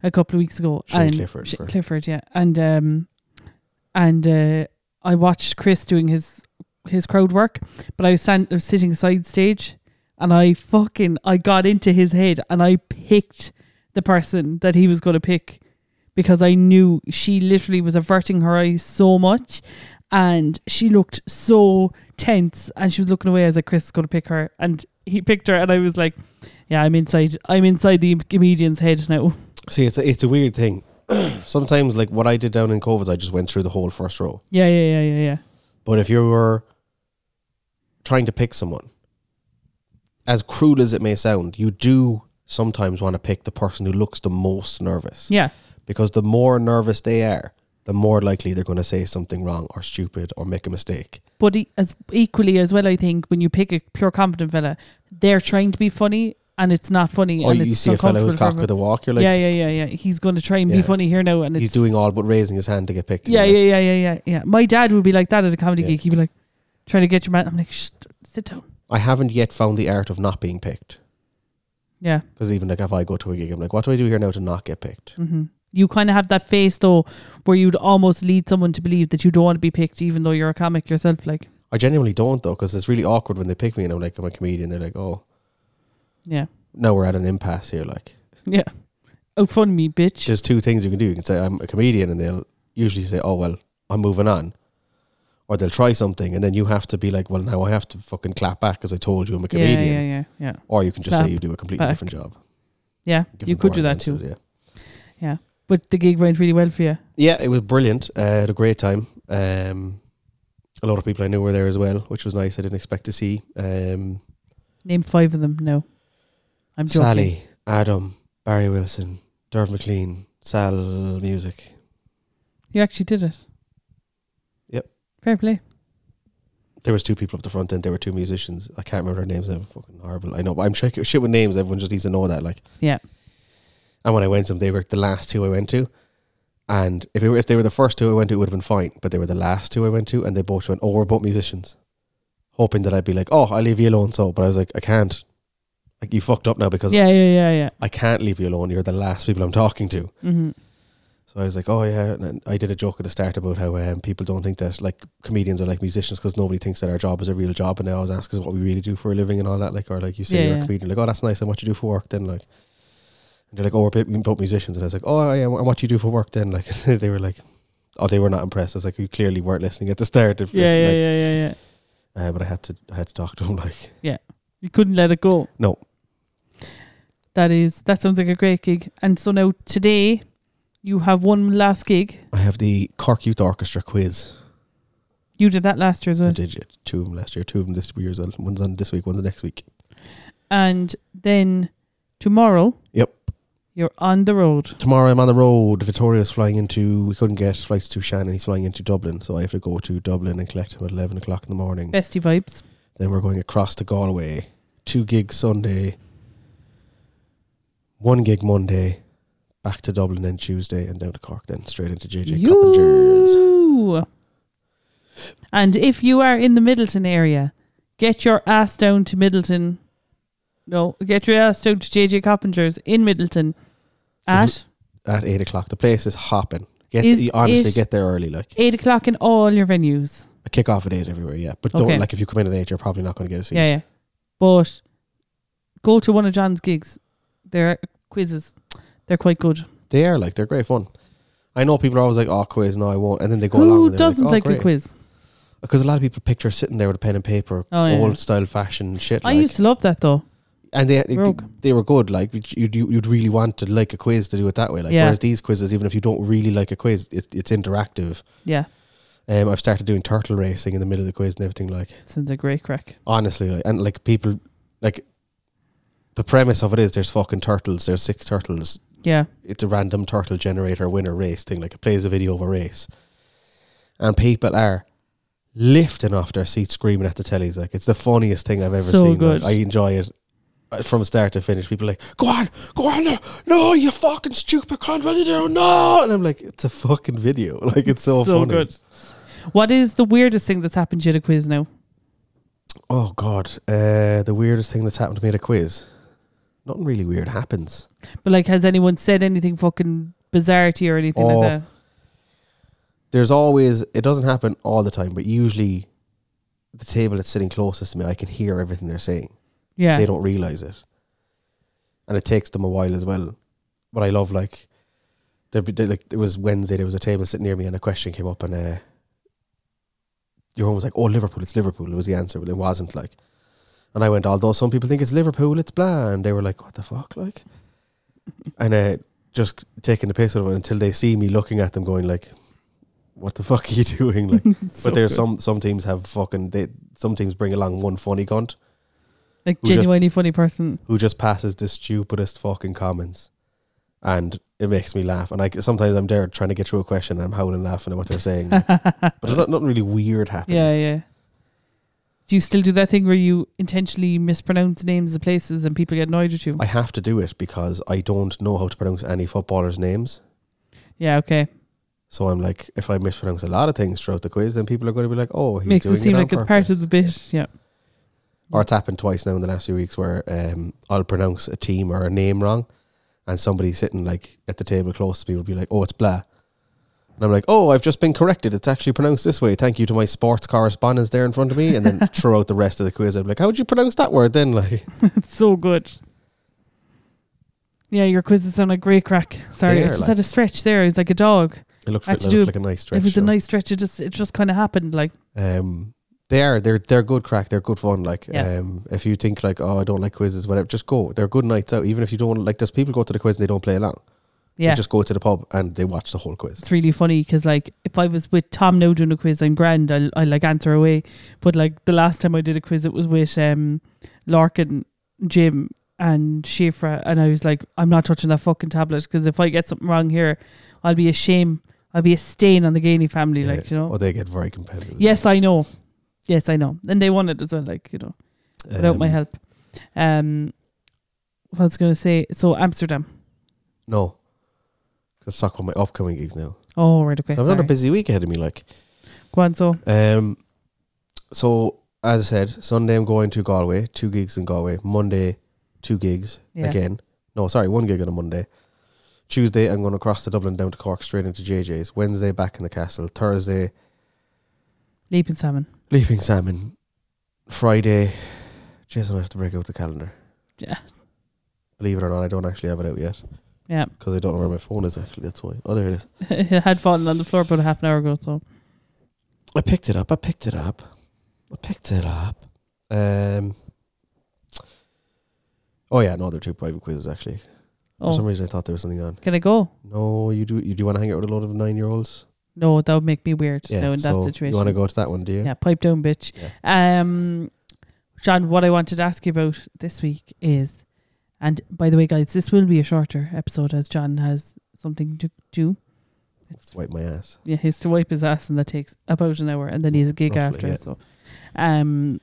[SPEAKER 2] a couple of weeks ago.
[SPEAKER 1] Shane
[SPEAKER 2] and
[SPEAKER 1] Clifford,
[SPEAKER 2] Sh-
[SPEAKER 1] for-
[SPEAKER 2] Clifford, yeah. And um, and uh, I watched Chris doing his his crowd work, but I was, stand- I was sitting side stage, and I fucking I got into his head, and I picked the person that he was going to pick because I knew she literally was averting her eyes so much, and she looked so tense, and she was looking away. I was like, Chris is going to pick her, and he picked her, and I was like, yeah, I'm inside. I'm inside the comedian's head now.
[SPEAKER 1] See, it's a, it's a weird thing. Sometimes, like what I did down in COVID, I just went through the whole first row.
[SPEAKER 2] Yeah, yeah, yeah, yeah, yeah.
[SPEAKER 1] But if you were trying to pick someone, as cruel as it may sound, you do sometimes want to pick the person who looks the most nervous.
[SPEAKER 2] Yeah.
[SPEAKER 1] Because the more nervous they are, the more likely they're going to say something wrong or stupid or make a mistake.
[SPEAKER 2] But e- as equally as well, I think when you pick a pure competent fella, they're trying to be funny and it's not funny.
[SPEAKER 1] Or
[SPEAKER 2] and
[SPEAKER 1] you
[SPEAKER 2] it's
[SPEAKER 1] see a fella who's
[SPEAKER 2] uncomfortable for
[SPEAKER 1] cock
[SPEAKER 2] everyone.
[SPEAKER 1] with a walk, you're like,
[SPEAKER 2] yeah, yeah, yeah, yeah. He's going to try and
[SPEAKER 1] Yeah.
[SPEAKER 2] be funny here now, and
[SPEAKER 1] he's
[SPEAKER 2] it's
[SPEAKER 1] doing all but raising his hand to get picked.
[SPEAKER 2] Yeah,
[SPEAKER 1] You're
[SPEAKER 2] yeah,
[SPEAKER 1] like,
[SPEAKER 2] yeah, yeah, yeah, yeah. My dad would be like that at a comedy
[SPEAKER 1] Yeah.
[SPEAKER 2] gig. He'd be like trying to get your man. I'm like, Shh, sit down.
[SPEAKER 1] I haven't yet found the art of not being picked.
[SPEAKER 2] Yeah.
[SPEAKER 1] Because even like if I go to a gig, I'm like, what do I do here now to not get picked?
[SPEAKER 2] Mm-hmm. You kind of have that face though, where you'd almost lead someone to believe that you don't want to be picked, even though you're a comic yourself. Like,
[SPEAKER 1] I genuinely don't though, because it's really awkward when they pick me and I'm like, I'm a comedian. They're like, oh,
[SPEAKER 2] yeah,
[SPEAKER 1] now we're at an impasse here. Like,
[SPEAKER 2] yeah, outfund me, bitch.
[SPEAKER 1] there's two things you can do. You can say I'm a comedian, and they'll usually say, oh well, I'm moving on, or they'll try something, and then you have to be like, well, now I have to fucking clap back because I told you I'm a
[SPEAKER 2] yeah,
[SPEAKER 1] comedian.
[SPEAKER 2] yeah, yeah, yeah.
[SPEAKER 1] Or you can just
[SPEAKER 2] Clap
[SPEAKER 1] say you do a completely
[SPEAKER 2] back.
[SPEAKER 1] different job.
[SPEAKER 2] Yeah,
[SPEAKER 1] Give
[SPEAKER 2] you
[SPEAKER 1] them
[SPEAKER 2] could
[SPEAKER 1] more
[SPEAKER 2] do that
[SPEAKER 1] intense,
[SPEAKER 2] too.
[SPEAKER 1] Yeah.
[SPEAKER 2] Yeah, but the gig went really well for you.
[SPEAKER 1] Yeah, it was brilliant. Uh, I had a great time. Um, a lot of people I knew were there as well, which was nice. I didn't expect to see. Um,
[SPEAKER 2] Name five of them. No, I'm joking.
[SPEAKER 1] Sally, Adam, Barry Wilson, Derv McLean, Sal Music.
[SPEAKER 2] You actually did it.
[SPEAKER 1] Yep.
[SPEAKER 2] Fair play.
[SPEAKER 1] There was two people up the front end. There were two musicians. I can't remember their names. They're fucking horrible. I know, but I'm shit, shit with names. Everyone just needs to know that. Like,
[SPEAKER 2] Yeah.
[SPEAKER 1] and when I went to them, they were the last two I went to. And if, it were, if they were the first two I went to, it would have been fine. But they were the last two I went to, and they both went, oh, we're both musicians. Hoping that I'd be like, oh, I'll leave you alone. So, but I was like, I can't. Like, you fucked up now because
[SPEAKER 2] Yeah, yeah, yeah, yeah.
[SPEAKER 1] I can't leave you alone. You're the last people I'm talking to.
[SPEAKER 2] Mm-hmm.
[SPEAKER 1] So I was like, oh yeah. And then I did a joke at the start about how um, people don't think that like comedians are like musicians because nobody thinks that our job is a real job. And they always ask us what we really do for a living and all that. Like, or like you say
[SPEAKER 2] Yeah,
[SPEAKER 1] you're
[SPEAKER 2] yeah.
[SPEAKER 1] a comedian, like, oh, that's nice. And what you do for work then? Like, and they're like, oh, we're both- both musicians. And I was like, oh yeah, and what you do for work then? Like, they were like, oh, they were not impressed. I was like, you clearly weren't listening at the start. If,
[SPEAKER 2] Yeah,
[SPEAKER 1] if,
[SPEAKER 2] yeah,
[SPEAKER 1] like,
[SPEAKER 2] yeah, yeah, yeah.
[SPEAKER 1] Uh, but I had to, I had to talk to him. Like,
[SPEAKER 2] You couldn't let it go.
[SPEAKER 1] no,
[SPEAKER 2] That is, that sounds like a great gig. And so now today, you have one last gig.
[SPEAKER 1] I have the Cork Youth Orchestra quiz.
[SPEAKER 2] You did that last year as
[SPEAKER 1] I
[SPEAKER 2] well.
[SPEAKER 1] did yeah, two of them last year, two of them this year as well. One's on this week, one's next week.
[SPEAKER 2] And then tomorrow,
[SPEAKER 1] Yep.
[SPEAKER 2] you're on the road.
[SPEAKER 1] Tomorrow I'm on the road. Victoria's flying into, we couldn't get flights to Shannon. He's flying into Dublin. So I have to go to Dublin and collect him at eleven o'clock in the morning.
[SPEAKER 2] Bestie vibes.
[SPEAKER 1] Then we're going across to Galway. Two gigs Sunday. One gig Monday. Back to Dublin then Tuesday and down to Cork then. Straight into J J Coppingers.
[SPEAKER 2] You. And if you are in the Middleton area, get your ass down to Middleton. No, get your ass down to J J Coppingers in Middleton at
[SPEAKER 1] At eight o'clock. The place is hopping. Get
[SPEAKER 2] Is
[SPEAKER 1] you honestly
[SPEAKER 2] it-
[SPEAKER 1] get there early. Like
[SPEAKER 2] eight o'clock in all your venues.
[SPEAKER 1] a kick off at eight everywhere, yeah. But
[SPEAKER 2] Okay.
[SPEAKER 1] don't like if you come in at eight, you're probably not going to get a seat.
[SPEAKER 2] Yeah, yeah. But go to one of John's gigs. Their quizzes, they're quite good.
[SPEAKER 1] They are like they're great fun. I know people are always like, oh, quiz, no, I won't. And then they go along.
[SPEAKER 2] Who
[SPEAKER 1] and they're
[SPEAKER 2] doesn't
[SPEAKER 1] like,
[SPEAKER 2] like
[SPEAKER 1] oh,
[SPEAKER 2] a
[SPEAKER 1] great.
[SPEAKER 2] quiz?
[SPEAKER 1] Because a lot of people picture sitting there with a pen and paper,
[SPEAKER 2] Oh, yeah.
[SPEAKER 1] old style fashion shit.
[SPEAKER 2] I
[SPEAKER 1] like.
[SPEAKER 2] used to love that though.
[SPEAKER 1] And they, they
[SPEAKER 2] Rogue.
[SPEAKER 1] they were good. Like you'd you'd really want to like a quiz to do it that way. Like
[SPEAKER 2] Yeah.
[SPEAKER 1] whereas these quizzes, even if you don't really like a quiz, it, it's interactive.
[SPEAKER 2] Yeah,
[SPEAKER 1] Um, I've started doing turtle racing in the middle of the quiz and everything. Like
[SPEAKER 2] sounds a great crack.
[SPEAKER 1] honestly, like and like people, like the premise of it is there's fucking turtles. There's six turtles.
[SPEAKER 2] Yeah,
[SPEAKER 1] It's a random turtle generator winner race thing. Like it plays a video of a race, and people are lifting off their seats screaming at the tellies. Like it's the funniest thing I've ever
[SPEAKER 2] So
[SPEAKER 1] seen.
[SPEAKER 2] good.
[SPEAKER 1] Like, I enjoy it uh, from start to finish. People are like, go on, go on, no, no, you fucking stupid cunt, what are you doing? No, and I'm like, it's a fucking video. Like it's so,
[SPEAKER 2] so
[SPEAKER 1] funny.
[SPEAKER 2] good. What is the weirdest thing that's happened to you at a quiz now?
[SPEAKER 1] Oh God, uh, the weirdest thing that's happened to me at a quiz. nothing really weird happens.
[SPEAKER 2] But like, has anyone said anything fucking bizarre to you or anything
[SPEAKER 1] Oh,
[SPEAKER 2] like that?
[SPEAKER 1] There's always, it doesn't happen all the time, but usually the table that's sitting closest to me, I can hear everything they're saying.
[SPEAKER 2] Yeah.
[SPEAKER 1] They don't realise it. And it takes them a while as well. But I love, like, there'd be, like it was Wednesday, there was a table sitting near me and a question came up and uh, your home was like, oh, Liverpool, it's Liverpool. It was the answer, but it wasn't, like. And I went, although some people think it's Liverpool, it's blah. And they were like, what the fuck, like? And uh, just taking the piss out of it until they see me looking at them going like, what the fuck are you doing? Like,
[SPEAKER 2] So
[SPEAKER 1] but there's
[SPEAKER 2] good.
[SPEAKER 1] some some teams have fucking they some teams bring along one funny cunt
[SPEAKER 2] Like,
[SPEAKER 1] who just-
[SPEAKER 2] genuinely funny person.
[SPEAKER 1] who just passes the stupidest fucking comments, and it makes me laugh. And I sometimes I'm there trying to get through a question and I'm howling laughing at what they're saying, like, but there's not nothing really weird happens.
[SPEAKER 2] Yeah, yeah. Do you still do that thing where you intentionally mispronounce names of places and people get annoyed with you?
[SPEAKER 1] I have to do it because I don't know how to pronounce any footballers' names.
[SPEAKER 2] Yeah, okay.
[SPEAKER 1] So I'm like, if I mispronounce a lot of things throughout the quiz, then people are going to be like, "Oh, he's
[SPEAKER 2] Makes
[SPEAKER 1] doing
[SPEAKER 2] it seem
[SPEAKER 1] it on
[SPEAKER 2] like it's part
[SPEAKER 1] purpose."
[SPEAKER 2] of the bit. Yeah.
[SPEAKER 1] Or it's happened twice now in the last few weeks where um, I'll pronounce a team or a name wrong, and somebody sitting like at the table close to me will be like, "Oh, it's blah," and I'm like, "Oh, I've just been corrected. It's actually pronounced this way. Thank you to my sports correspondence there in front of me." And then throughout the rest of the quiz, I'd be like, "How would you pronounce that word then?" Like,
[SPEAKER 2] It's so good. Yeah, your quizzes sound like great crack. Sorry,
[SPEAKER 1] They
[SPEAKER 2] I
[SPEAKER 1] are,
[SPEAKER 2] just
[SPEAKER 1] like-
[SPEAKER 2] had a stretch there. It's like a dog.
[SPEAKER 1] it looks,
[SPEAKER 2] I
[SPEAKER 1] it
[SPEAKER 2] had to
[SPEAKER 1] looks
[SPEAKER 2] do-
[SPEAKER 1] like a nice stretch.
[SPEAKER 2] It was a
[SPEAKER 1] so.
[SPEAKER 2] nice stretch. It just it just kind of happened. Like,
[SPEAKER 1] Um, they are. They're they're good crack. They're good fun. Like,
[SPEAKER 2] Yeah.
[SPEAKER 1] um, if you think like, oh, I don't like quizzes, whatever, just go. They're good nights out. Even if you don't like, there's people go to the quiz and they don't play along.
[SPEAKER 2] yeah,
[SPEAKER 1] They just go to the pub and they watch the whole quiz.
[SPEAKER 2] it's really funny because like if I was with Tom now doing a quiz, I'm grand. I'll I like answer away. But like the last time I did a quiz, it was with um Larkin, Jim, and Shifra, and I was like, I'm not touching that fucking tablet because if I get something wrong here, I'll be a shame. I'll be a stain on the Gainey family. Like, you know.
[SPEAKER 1] Oh, they get very competitive.
[SPEAKER 2] Yes, I know. Yes, I know. And they won it as well, like, you know, without my
[SPEAKER 1] Um,
[SPEAKER 2] help. Um, what I was going to say, so Amsterdam.
[SPEAKER 1] No. Let's talk about my upcoming gigs now.
[SPEAKER 2] Oh, right, okay.
[SPEAKER 1] I have another
[SPEAKER 2] sorry.
[SPEAKER 1] busy week ahead of me. Like,
[SPEAKER 2] Go on, so.
[SPEAKER 1] um, so as I said, Sunday I'm going to Galway, two gigs in Galway. Monday, two gigs
[SPEAKER 2] Yeah.
[SPEAKER 1] again. No, sorry, one gig on a Monday. Tuesday I'm going to cross to Dublin down to Cork straight into J J's. Wednesday back in the castle. Thursday
[SPEAKER 2] Leaping salmon.
[SPEAKER 1] Leaping Salmon. Friday, Jason, I have to break out the calendar.
[SPEAKER 2] Yeah.
[SPEAKER 1] Believe it or not, I don't actually have it out yet
[SPEAKER 2] Yeah.
[SPEAKER 1] because I don't know where my phone is. Actually, that's why. Oh, there it is.
[SPEAKER 2] It had fallen on the floor about a half an hour ago, so.
[SPEAKER 1] I picked it up. I picked it up. I picked it up. Um. Oh yeah, no, they're two private quizzes actually. For some
[SPEAKER 2] Oh,
[SPEAKER 1] reason, I thought there was something on.
[SPEAKER 2] can I go?
[SPEAKER 1] No, you do. You do want to hang out with a lot of nine-year-olds?
[SPEAKER 2] No, that would make me weird
[SPEAKER 1] Yeah.
[SPEAKER 2] now in
[SPEAKER 1] so
[SPEAKER 2] that situation.
[SPEAKER 1] you want to go to that one, do you?
[SPEAKER 2] Yeah, pipe down, bitch.
[SPEAKER 1] Yeah.
[SPEAKER 2] Um, John, what I wanted to ask you about this week is, and by the way, guys, this will be a shorter episode as John has something to do. It's
[SPEAKER 1] Wipe my ass.
[SPEAKER 2] yeah, he has to wipe his ass, and that takes about an hour, and then he has a gig
[SPEAKER 1] Roughly,
[SPEAKER 2] after.
[SPEAKER 1] yeah.
[SPEAKER 2] So, um,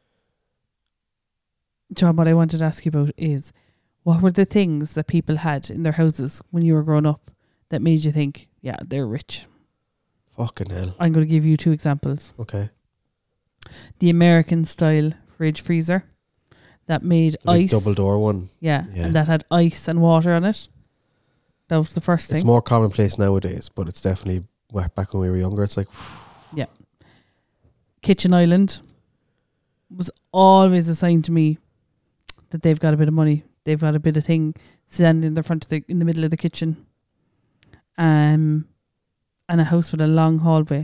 [SPEAKER 2] John, what I wanted to ask you about is, what were the things that people had in their houses when you were growing up that made you think, yeah, they're rich?
[SPEAKER 1] Fucking hell.
[SPEAKER 2] I'm going to give you two examples.
[SPEAKER 1] Okay.
[SPEAKER 2] The American style fridge freezer that made
[SPEAKER 1] The big
[SPEAKER 2] ice.
[SPEAKER 1] double door one.
[SPEAKER 2] Yeah,
[SPEAKER 1] Yeah.
[SPEAKER 2] and that had ice and water on it. That was the first
[SPEAKER 1] It's
[SPEAKER 2] thing.
[SPEAKER 1] more commonplace nowadays, but it's definitely wa- back when we were younger. It's like
[SPEAKER 2] Kitchen Island was always a sign to me that they've got a bit of money. They've got a bit of thing standing in the front of the in the middle of the kitchen. Um, and a house with a long hallway.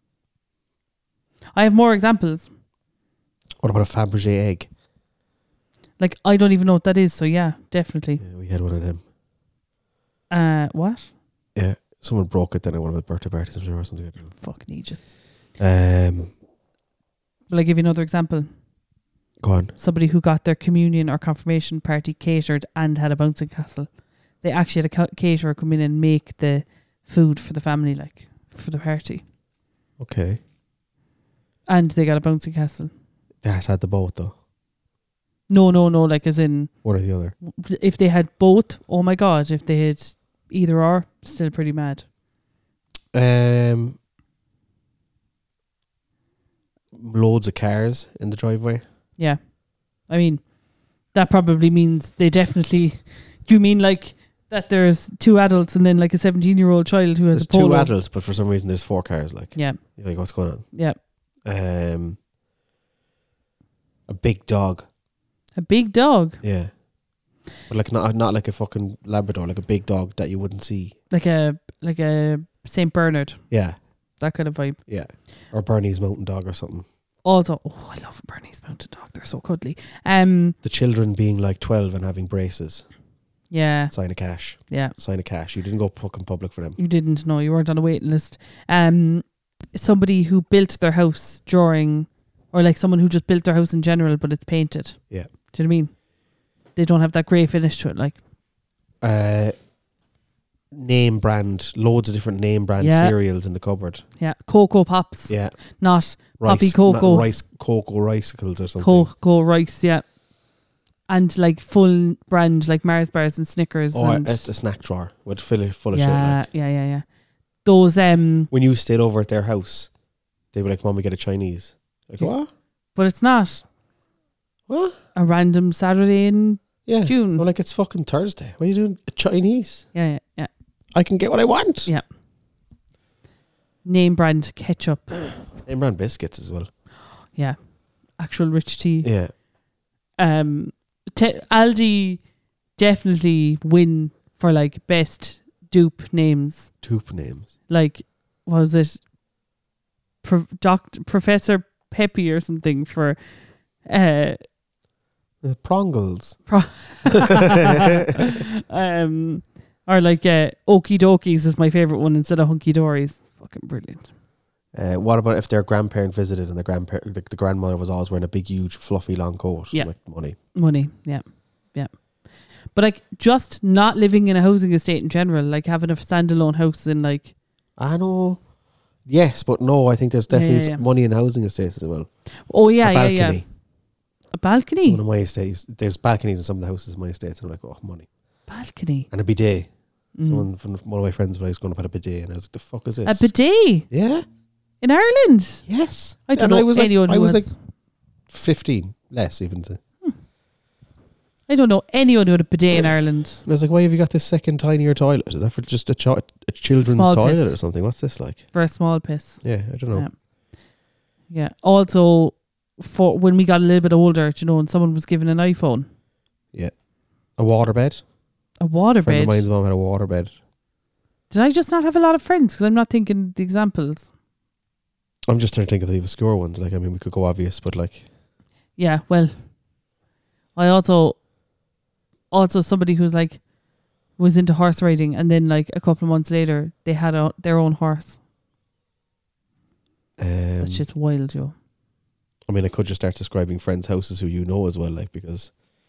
[SPEAKER 2] I have more examples.
[SPEAKER 1] what about a Fabergé egg?
[SPEAKER 2] Like, I don't even know what that is. So yeah, definitely.
[SPEAKER 1] Yeah, we had one of them.
[SPEAKER 2] Uh, what?
[SPEAKER 1] Yeah, someone broke it then at one of the birthday parties, I'm sure, or something. I don't
[SPEAKER 2] Fucking Egypt.
[SPEAKER 1] know. Um,
[SPEAKER 2] Will I give you another example?
[SPEAKER 1] go on.
[SPEAKER 2] Somebody who got their communion or confirmation party catered and had a bouncing castle. They actually had a ca- caterer come in and make the food for the family, like, for the party.
[SPEAKER 1] Okay.
[SPEAKER 2] And they got a bouncy castle.
[SPEAKER 1] That had the boat though.
[SPEAKER 2] No, no, no, like as in,
[SPEAKER 1] One or the other.
[SPEAKER 2] if they had both, oh my God, if they had either or, still pretty mad.
[SPEAKER 1] Um, loads of cars in the driveway.
[SPEAKER 2] Yeah. I mean, that probably means they definitely. Do you mean like that? There's two adults and then like a seventeen-year-old child who has
[SPEAKER 1] There's
[SPEAKER 2] a polo.
[SPEAKER 1] two adults, but for some reason there's four cars. Like,
[SPEAKER 2] Yeah,
[SPEAKER 1] you're like, what's going on?
[SPEAKER 2] yeah.
[SPEAKER 1] Um, a big dog.
[SPEAKER 2] A big dog,
[SPEAKER 1] Yeah, but like not not like a fucking Labrador, like a big dog that you wouldn't see.
[SPEAKER 2] like a like a Saint Bernard,
[SPEAKER 1] Yeah,
[SPEAKER 2] that kind of vibe.
[SPEAKER 1] yeah, or Bernese Mountain Dog or something.
[SPEAKER 2] Also, oh, I love a Bernese Mountain Dog. They're so cuddly. Um,
[SPEAKER 1] The children being like twelve and having braces.
[SPEAKER 2] yeah,
[SPEAKER 1] Sign of cash.
[SPEAKER 2] yeah.
[SPEAKER 1] Sign of cash. You didn't go fucking public for them.
[SPEAKER 2] You didn't know. You weren't on a waiting list. Um, somebody who built their house during, or like someone who just built their house in general, but it's painted.
[SPEAKER 1] Yeah.
[SPEAKER 2] Do you know what I mean? They don't have that grey finish to it. Like,
[SPEAKER 1] Uh, name brand, loads of different name brand
[SPEAKER 2] Yeah.
[SPEAKER 1] cereals in the cupboard.
[SPEAKER 2] yeah, Cocoa Pops,
[SPEAKER 1] Yeah,
[SPEAKER 2] not
[SPEAKER 1] rice,
[SPEAKER 2] Poppy Cocoa.
[SPEAKER 1] not rice, cocoa ricicles or something.
[SPEAKER 2] Cocoa Rice. Yeah, and like full brand like Mars bars and Snickers.
[SPEAKER 1] Oh,
[SPEAKER 2] and
[SPEAKER 1] it's a snack drawer with fill it full of
[SPEAKER 2] yeah,
[SPEAKER 1] shit. Like
[SPEAKER 2] yeah, yeah, yeah. Those um,
[SPEAKER 1] when you stayed over at their house, they were like, "Mom, we get a Chinese." Like
[SPEAKER 2] Yeah.
[SPEAKER 1] what?
[SPEAKER 2] but it's not
[SPEAKER 1] What?
[SPEAKER 2] a random Saturday in
[SPEAKER 1] Yeah.
[SPEAKER 2] June.
[SPEAKER 1] I'm like, it's fucking Thursday. What are you doing? A Chinese?
[SPEAKER 2] Yeah, yeah, yeah.
[SPEAKER 1] I can get what I want.
[SPEAKER 2] Yeah. Name brand ketchup.
[SPEAKER 1] Name brand biscuits as well.
[SPEAKER 2] Yeah, actual rich tea.
[SPEAKER 1] Yeah.
[SPEAKER 2] Um, te- Aldi definitely win for like best dupe names.
[SPEAKER 1] Dupe names.
[SPEAKER 2] Like, what was it? Pro- Doctor Professor Peppy or something for. Uh,
[SPEAKER 1] The Prongles.
[SPEAKER 2] um, or like uh, Okie Dokies is my favorite one instead of Hunky Dories. Fucking brilliant.
[SPEAKER 1] Uh, what about if their grandparent visited and the grandparent, the, the grandmother was always wearing a big, huge, fluffy, long coat?
[SPEAKER 2] Yeah.
[SPEAKER 1] Like money.
[SPEAKER 2] Money, yeah, yeah. But like, just not living in a housing estate in general, like having a standalone house in like.
[SPEAKER 1] I know. Yes, but no. I think there's
[SPEAKER 2] Yeah,
[SPEAKER 1] definitely
[SPEAKER 2] yeah, yeah.
[SPEAKER 1] money in housing estates as well.
[SPEAKER 2] Oh yeah,
[SPEAKER 1] a
[SPEAKER 2] yeah,
[SPEAKER 1] balcony.
[SPEAKER 2] yeah. A balcony.
[SPEAKER 1] Some of my estates, there's balconies in some of the houses in my estates, and I'm like, oh, money.
[SPEAKER 2] Balcony.
[SPEAKER 1] And a bidet.
[SPEAKER 2] Mm.
[SPEAKER 1] Someone from one of my friends when I was going up had a bidet, and I was like, the fuck is this?
[SPEAKER 2] A bidet
[SPEAKER 1] Yeah.
[SPEAKER 2] in Ireland.
[SPEAKER 1] Yes.
[SPEAKER 2] I don't
[SPEAKER 1] And
[SPEAKER 2] know
[SPEAKER 1] I was like,
[SPEAKER 2] anyone
[SPEAKER 1] I
[SPEAKER 2] who
[SPEAKER 1] was
[SPEAKER 2] has.
[SPEAKER 1] like fifteen, less even. To,
[SPEAKER 2] I don't know anyone who had a bidet in Ireland.
[SPEAKER 1] and I was like, why have you got this second tinier toilet? Is that for just a, cho- a children's
[SPEAKER 2] Small
[SPEAKER 1] toilet
[SPEAKER 2] piss.
[SPEAKER 1] or something? What's this like?
[SPEAKER 2] For a small piss.
[SPEAKER 1] Yeah, I don't know.
[SPEAKER 2] Yeah. Yeah. Also, for when we got a little bit older, do you know, and someone was given an iPhone,
[SPEAKER 1] Yeah. A waterbed.
[SPEAKER 2] a water
[SPEAKER 1] A friend of
[SPEAKER 2] bed.
[SPEAKER 1] mine's mom had a waterbed.
[SPEAKER 2] Did I just not have a lot of friends? Because I'm not thinking the examples.
[SPEAKER 1] I'm just trying to think of the obscure ones. Like, I mean, we could go obvious, but like,
[SPEAKER 2] Yeah. Well, I also, also somebody who's like, was into horse riding, and then like a couple of months later, they had a, their own horse.
[SPEAKER 1] um,
[SPEAKER 2] That shit's wild, Joe.
[SPEAKER 1] I mean, I could just start describing friends' houses who you know as well, like, because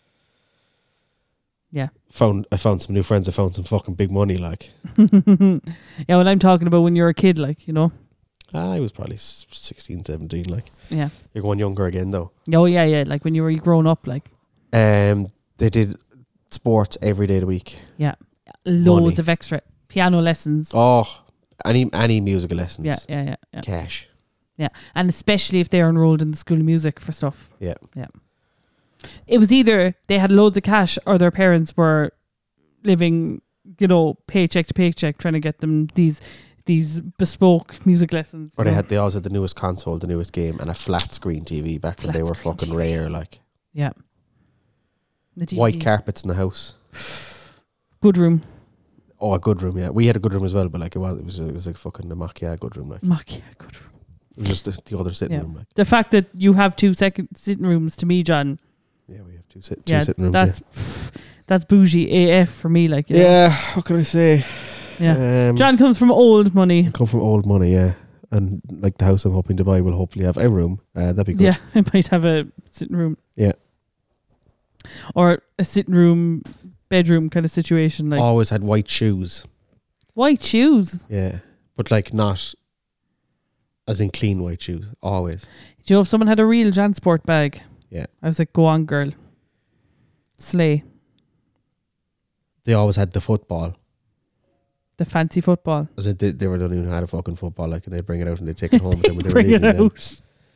[SPEAKER 2] Yeah.
[SPEAKER 1] found I found some new friends. I found some fucking big money. Like,
[SPEAKER 2] Yeah, well, I'm talking about when you're a kid, like, you know.
[SPEAKER 1] I was probably s- sixteen, seventeen. Like,
[SPEAKER 2] Yeah.
[SPEAKER 1] you're going younger again, though.
[SPEAKER 2] Oh yeah, yeah. Like when you were grown up, like
[SPEAKER 1] Um, they did sports every day of the week.
[SPEAKER 2] loads
[SPEAKER 1] Money.
[SPEAKER 2] of extra piano lessons.
[SPEAKER 1] Oh, any any musical lessons.
[SPEAKER 2] Yeah, yeah, yeah, yeah.
[SPEAKER 1] Cash.
[SPEAKER 2] And especially if they're enrolled in the School of Music for stuff.
[SPEAKER 1] Yeah.
[SPEAKER 2] Yeah. It was either they had loads of cash or their parents were living, you know, paycheck to paycheck trying to get them these these bespoke music lessons.
[SPEAKER 1] Or
[SPEAKER 2] you
[SPEAKER 1] they
[SPEAKER 2] know.
[SPEAKER 1] had they always had the newest console, the newest game, and a flat screen T V back when
[SPEAKER 2] Flat
[SPEAKER 1] they were
[SPEAKER 2] screen
[SPEAKER 1] fucking
[SPEAKER 2] T V.
[SPEAKER 1] rare. Like,
[SPEAKER 2] Yeah. The D V D.
[SPEAKER 1] white carpets in the house.
[SPEAKER 2] Good room.
[SPEAKER 1] Oh, a good room. Yeah, we had a good room as well, but like it was it was it was like fucking a Macchia good room. Like,
[SPEAKER 2] Macchia, good room.
[SPEAKER 1] it was just the, the other sitting
[SPEAKER 2] Yeah.
[SPEAKER 1] room. Like,
[SPEAKER 2] The fact that you have two second sitting rooms to me, John.
[SPEAKER 1] yeah, we have two sit two
[SPEAKER 2] Yeah,
[SPEAKER 1] sitting rooms.
[SPEAKER 2] that's that's bougie A F for me. Like, you know.
[SPEAKER 1] yeah. What can I say?
[SPEAKER 2] Yeah.
[SPEAKER 1] Um,
[SPEAKER 2] John comes from old money.
[SPEAKER 1] I come from old money, yeah, and like the house I'm hoping to buy will hopefully have a room. Uh, that'd be good.
[SPEAKER 2] Yeah, I might have a sitting room.
[SPEAKER 1] Yeah.
[SPEAKER 2] Or a sitting room, bedroom kind of situation. Like
[SPEAKER 1] Always had white shoes.
[SPEAKER 2] white shoes.
[SPEAKER 1] Yeah, but like not as in clean white shoes. Always.
[SPEAKER 2] Do you know if someone had a real Jansport bag?
[SPEAKER 1] Yeah.
[SPEAKER 2] I was like, go on, girl. Slay.
[SPEAKER 1] They always had the football.
[SPEAKER 2] The fancy football.
[SPEAKER 1] As in they, they were the only one who had a fucking football. Like, and they'd bring it out and they'd take it home with them when they were
[SPEAKER 2] Bring it
[SPEAKER 1] leaving. Then.
[SPEAKER 2] out.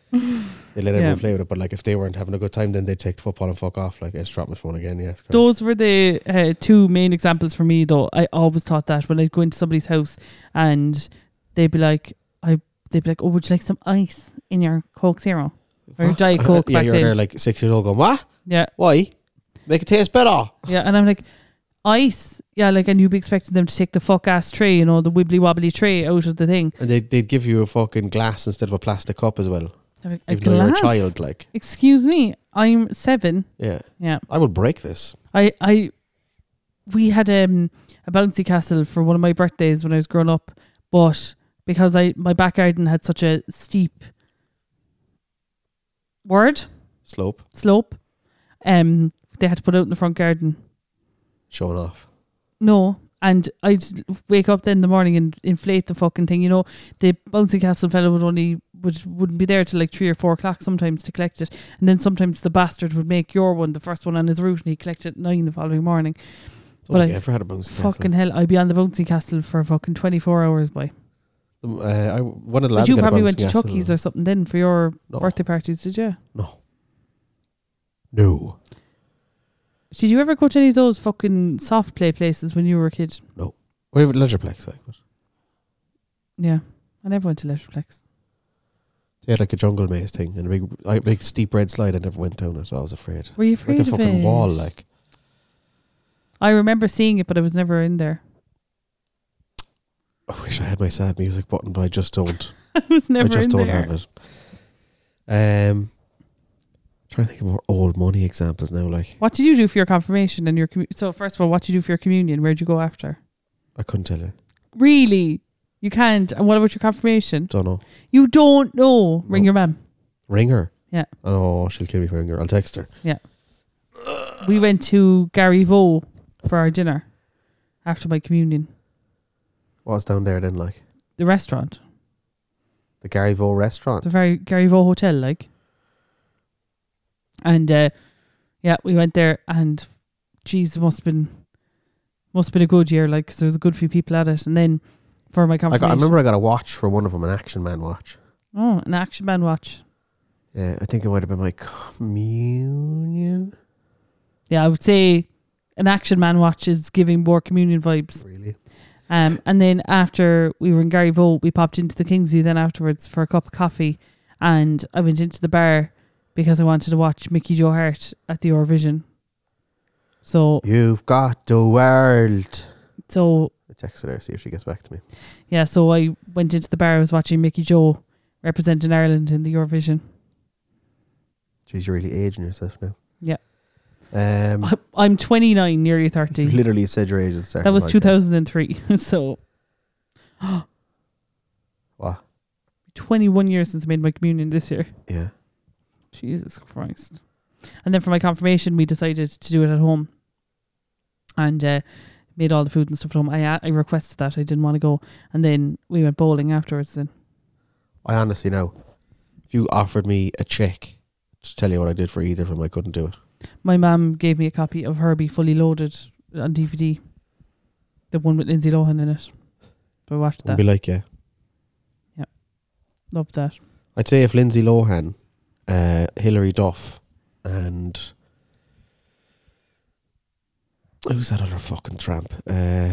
[SPEAKER 1] They let everyone
[SPEAKER 2] Yeah.
[SPEAKER 1] play with it, but like if they weren't having a good time, then they'd take the football and fuck off. Like, I just dropped my phone again. Yeah, it's grand.
[SPEAKER 2] Those were the uh, two main examples for me, though. I always thought that when I'd go into somebody's house and they'd be like, I, they'd be like, "Oh, would you like some ice in your Coke Zero or your
[SPEAKER 1] What?
[SPEAKER 2] Diet Coke?"
[SPEAKER 1] Yeah,
[SPEAKER 2] back
[SPEAKER 1] you're
[SPEAKER 2] then.
[SPEAKER 1] there like six years old going, what?
[SPEAKER 2] Yeah,
[SPEAKER 1] Why? Make it taste better.
[SPEAKER 2] yeah, and I'm like, ice, yeah, like, and you'd be expecting them to take the fuck ass tray, you know, the wibbly wobbly tray out of the thing.
[SPEAKER 1] And they'd, they'd give you a fucking glass instead of a plastic cup as well.
[SPEAKER 2] I'm like, a
[SPEAKER 1] Even though you're a
[SPEAKER 2] glass?
[SPEAKER 1] child, like.
[SPEAKER 2] Excuse me, I'm seven.
[SPEAKER 1] Yeah.
[SPEAKER 2] Yeah,
[SPEAKER 1] I will break this.
[SPEAKER 2] I, I, we had um, a bouncy castle for one of my birthdays when I was growing up, but because I my back garden had such a steep word
[SPEAKER 1] Slope.
[SPEAKER 2] slope, um, they had to put it out in the front garden.
[SPEAKER 1] Showing off.
[SPEAKER 2] No, and I'd wake up then in the morning and inflate the fucking thing. You know, the bouncy castle fella would only would wouldn't be there till like three or four o'clock sometimes to collect it, and then sometimes the bastard would make your one the first one on his route, and he collect it at nine the following morning.
[SPEAKER 1] Don't
[SPEAKER 2] But
[SPEAKER 1] think
[SPEAKER 2] I-
[SPEAKER 1] I ever had a bouncy
[SPEAKER 2] Fucking
[SPEAKER 1] castle.
[SPEAKER 2] hell, I'd be on the bouncy castle for fucking twenty four hours, boy.
[SPEAKER 1] Um, uh, I, one of the
[SPEAKER 2] But
[SPEAKER 1] lads
[SPEAKER 2] you
[SPEAKER 1] got a
[SPEAKER 2] probably
[SPEAKER 1] bouncy
[SPEAKER 2] went to
[SPEAKER 1] castle.
[SPEAKER 2] Chucky's or something then for your
[SPEAKER 1] No.
[SPEAKER 2] birthday parties, did you?
[SPEAKER 1] No. No.
[SPEAKER 2] Did you ever go to any of those fucking soft play places when you were a kid?
[SPEAKER 1] We have a Leisureplex, like, but
[SPEAKER 2] Yeah, I never went to Leisureplex.
[SPEAKER 1] they had like a jungle maze thing and a big, like, big steep red slide. I never went down it. I was afraid.
[SPEAKER 2] Were you afraid
[SPEAKER 1] Like a
[SPEAKER 2] of
[SPEAKER 1] fucking
[SPEAKER 2] it?
[SPEAKER 1] wall, like.
[SPEAKER 2] I remember seeing it, but I was never in there.
[SPEAKER 1] I wish I had my sad music button, but I just don't.
[SPEAKER 2] I was never
[SPEAKER 1] I just
[SPEAKER 2] in
[SPEAKER 1] don't
[SPEAKER 2] there.
[SPEAKER 1] have it. Um, trying to think of more old money examples now. Like,
[SPEAKER 2] What did you do for your confirmation and your commu- so first of all, what did you do for your communion? Where'd you go after?
[SPEAKER 1] I couldn't tell you.
[SPEAKER 2] Really? You can't. And what about your confirmation?
[SPEAKER 1] Don't know.
[SPEAKER 2] You don't know. Ring
[SPEAKER 1] No.
[SPEAKER 2] your mum.
[SPEAKER 1] Ring her.
[SPEAKER 2] Yeah.
[SPEAKER 1] Oh, she'll kill me for ring her. I'll text her.
[SPEAKER 2] We went to Gary Vaux for our dinner after my communion.
[SPEAKER 1] What's down there then, like?
[SPEAKER 2] The restaurant.
[SPEAKER 1] The Gary Vaux restaurant.
[SPEAKER 2] The very Gary Vaux Hotel, like. And uh, yeah, we went there, and geez, it must have been must have been a good year, like, 'cause there was a good few people at it. And then for my
[SPEAKER 1] I,
[SPEAKER 2] confirmation,
[SPEAKER 1] got, I remember I got a watch for one of them, an Action Man watch.
[SPEAKER 2] oh, an Action Man watch.
[SPEAKER 1] Yeah, I think it might have been my communion.
[SPEAKER 2] Yeah, I would say an Action Man watch is giving more communion vibes.
[SPEAKER 1] Really?
[SPEAKER 2] Um, and then after we were in Gary Vaux, we popped into the Kingsley then afterwards for a cup of coffee, and I went into the bar because I wanted to watch Mickey Joe Hart at the Eurovision. So,
[SPEAKER 1] You've got the world.
[SPEAKER 2] so
[SPEAKER 1] I text her there, see if she gets back to me.
[SPEAKER 2] yeah, so I went into the bar. I was watching Mickey Joe representing Ireland in the Eurovision.
[SPEAKER 1] Jeez, you're really aging yourself now.
[SPEAKER 2] Yeah.
[SPEAKER 1] Um,
[SPEAKER 2] I- I'm twenty-nine, nearly
[SPEAKER 1] you
[SPEAKER 2] thirty.
[SPEAKER 1] literally said your age at the start.
[SPEAKER 2] That
[SPEAKER 1] of
[SPEAKER 2] was
[SPEAKER 1] the
[SPEAKER 2] two
[SPEAKER 1] podcast.
[SPEAKER 2] thousand three. So,
[SPEAKER 1] What?
[SPEAKER 2] twenty-one years since I made my communion this year.
[SPEAKER 1] Yeah.
[SPEAKER 2] Jesus Christ. And then for my confirmation, we decided to do it at home. And uh, made all the food and stuff at home. I uh, I requested that. I didn't want to go. And then we went bowling afterwards then.
[SPEAKER 1] I honestly know. If you offered me a check to tell you what I did for either of them, I couldn't do it.
[SPEAKER 2] My mum gave me a copy of Herbie Fully Loaded on D V D. The one with Lindsay Lohan in it. So I watched
[SPEAKER 1] I'd
[SPEAKER 2] that.
[SPEAKER 1] be like, yeah.
[SPEAKER 2] Loved that.
[SPEAKER 1] I'd say if Lindsay Lohan, uh, Hilary Duff, and who's that other fucking tramp? Uh,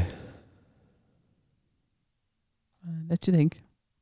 [SPEAKER 2] Uh, let you think.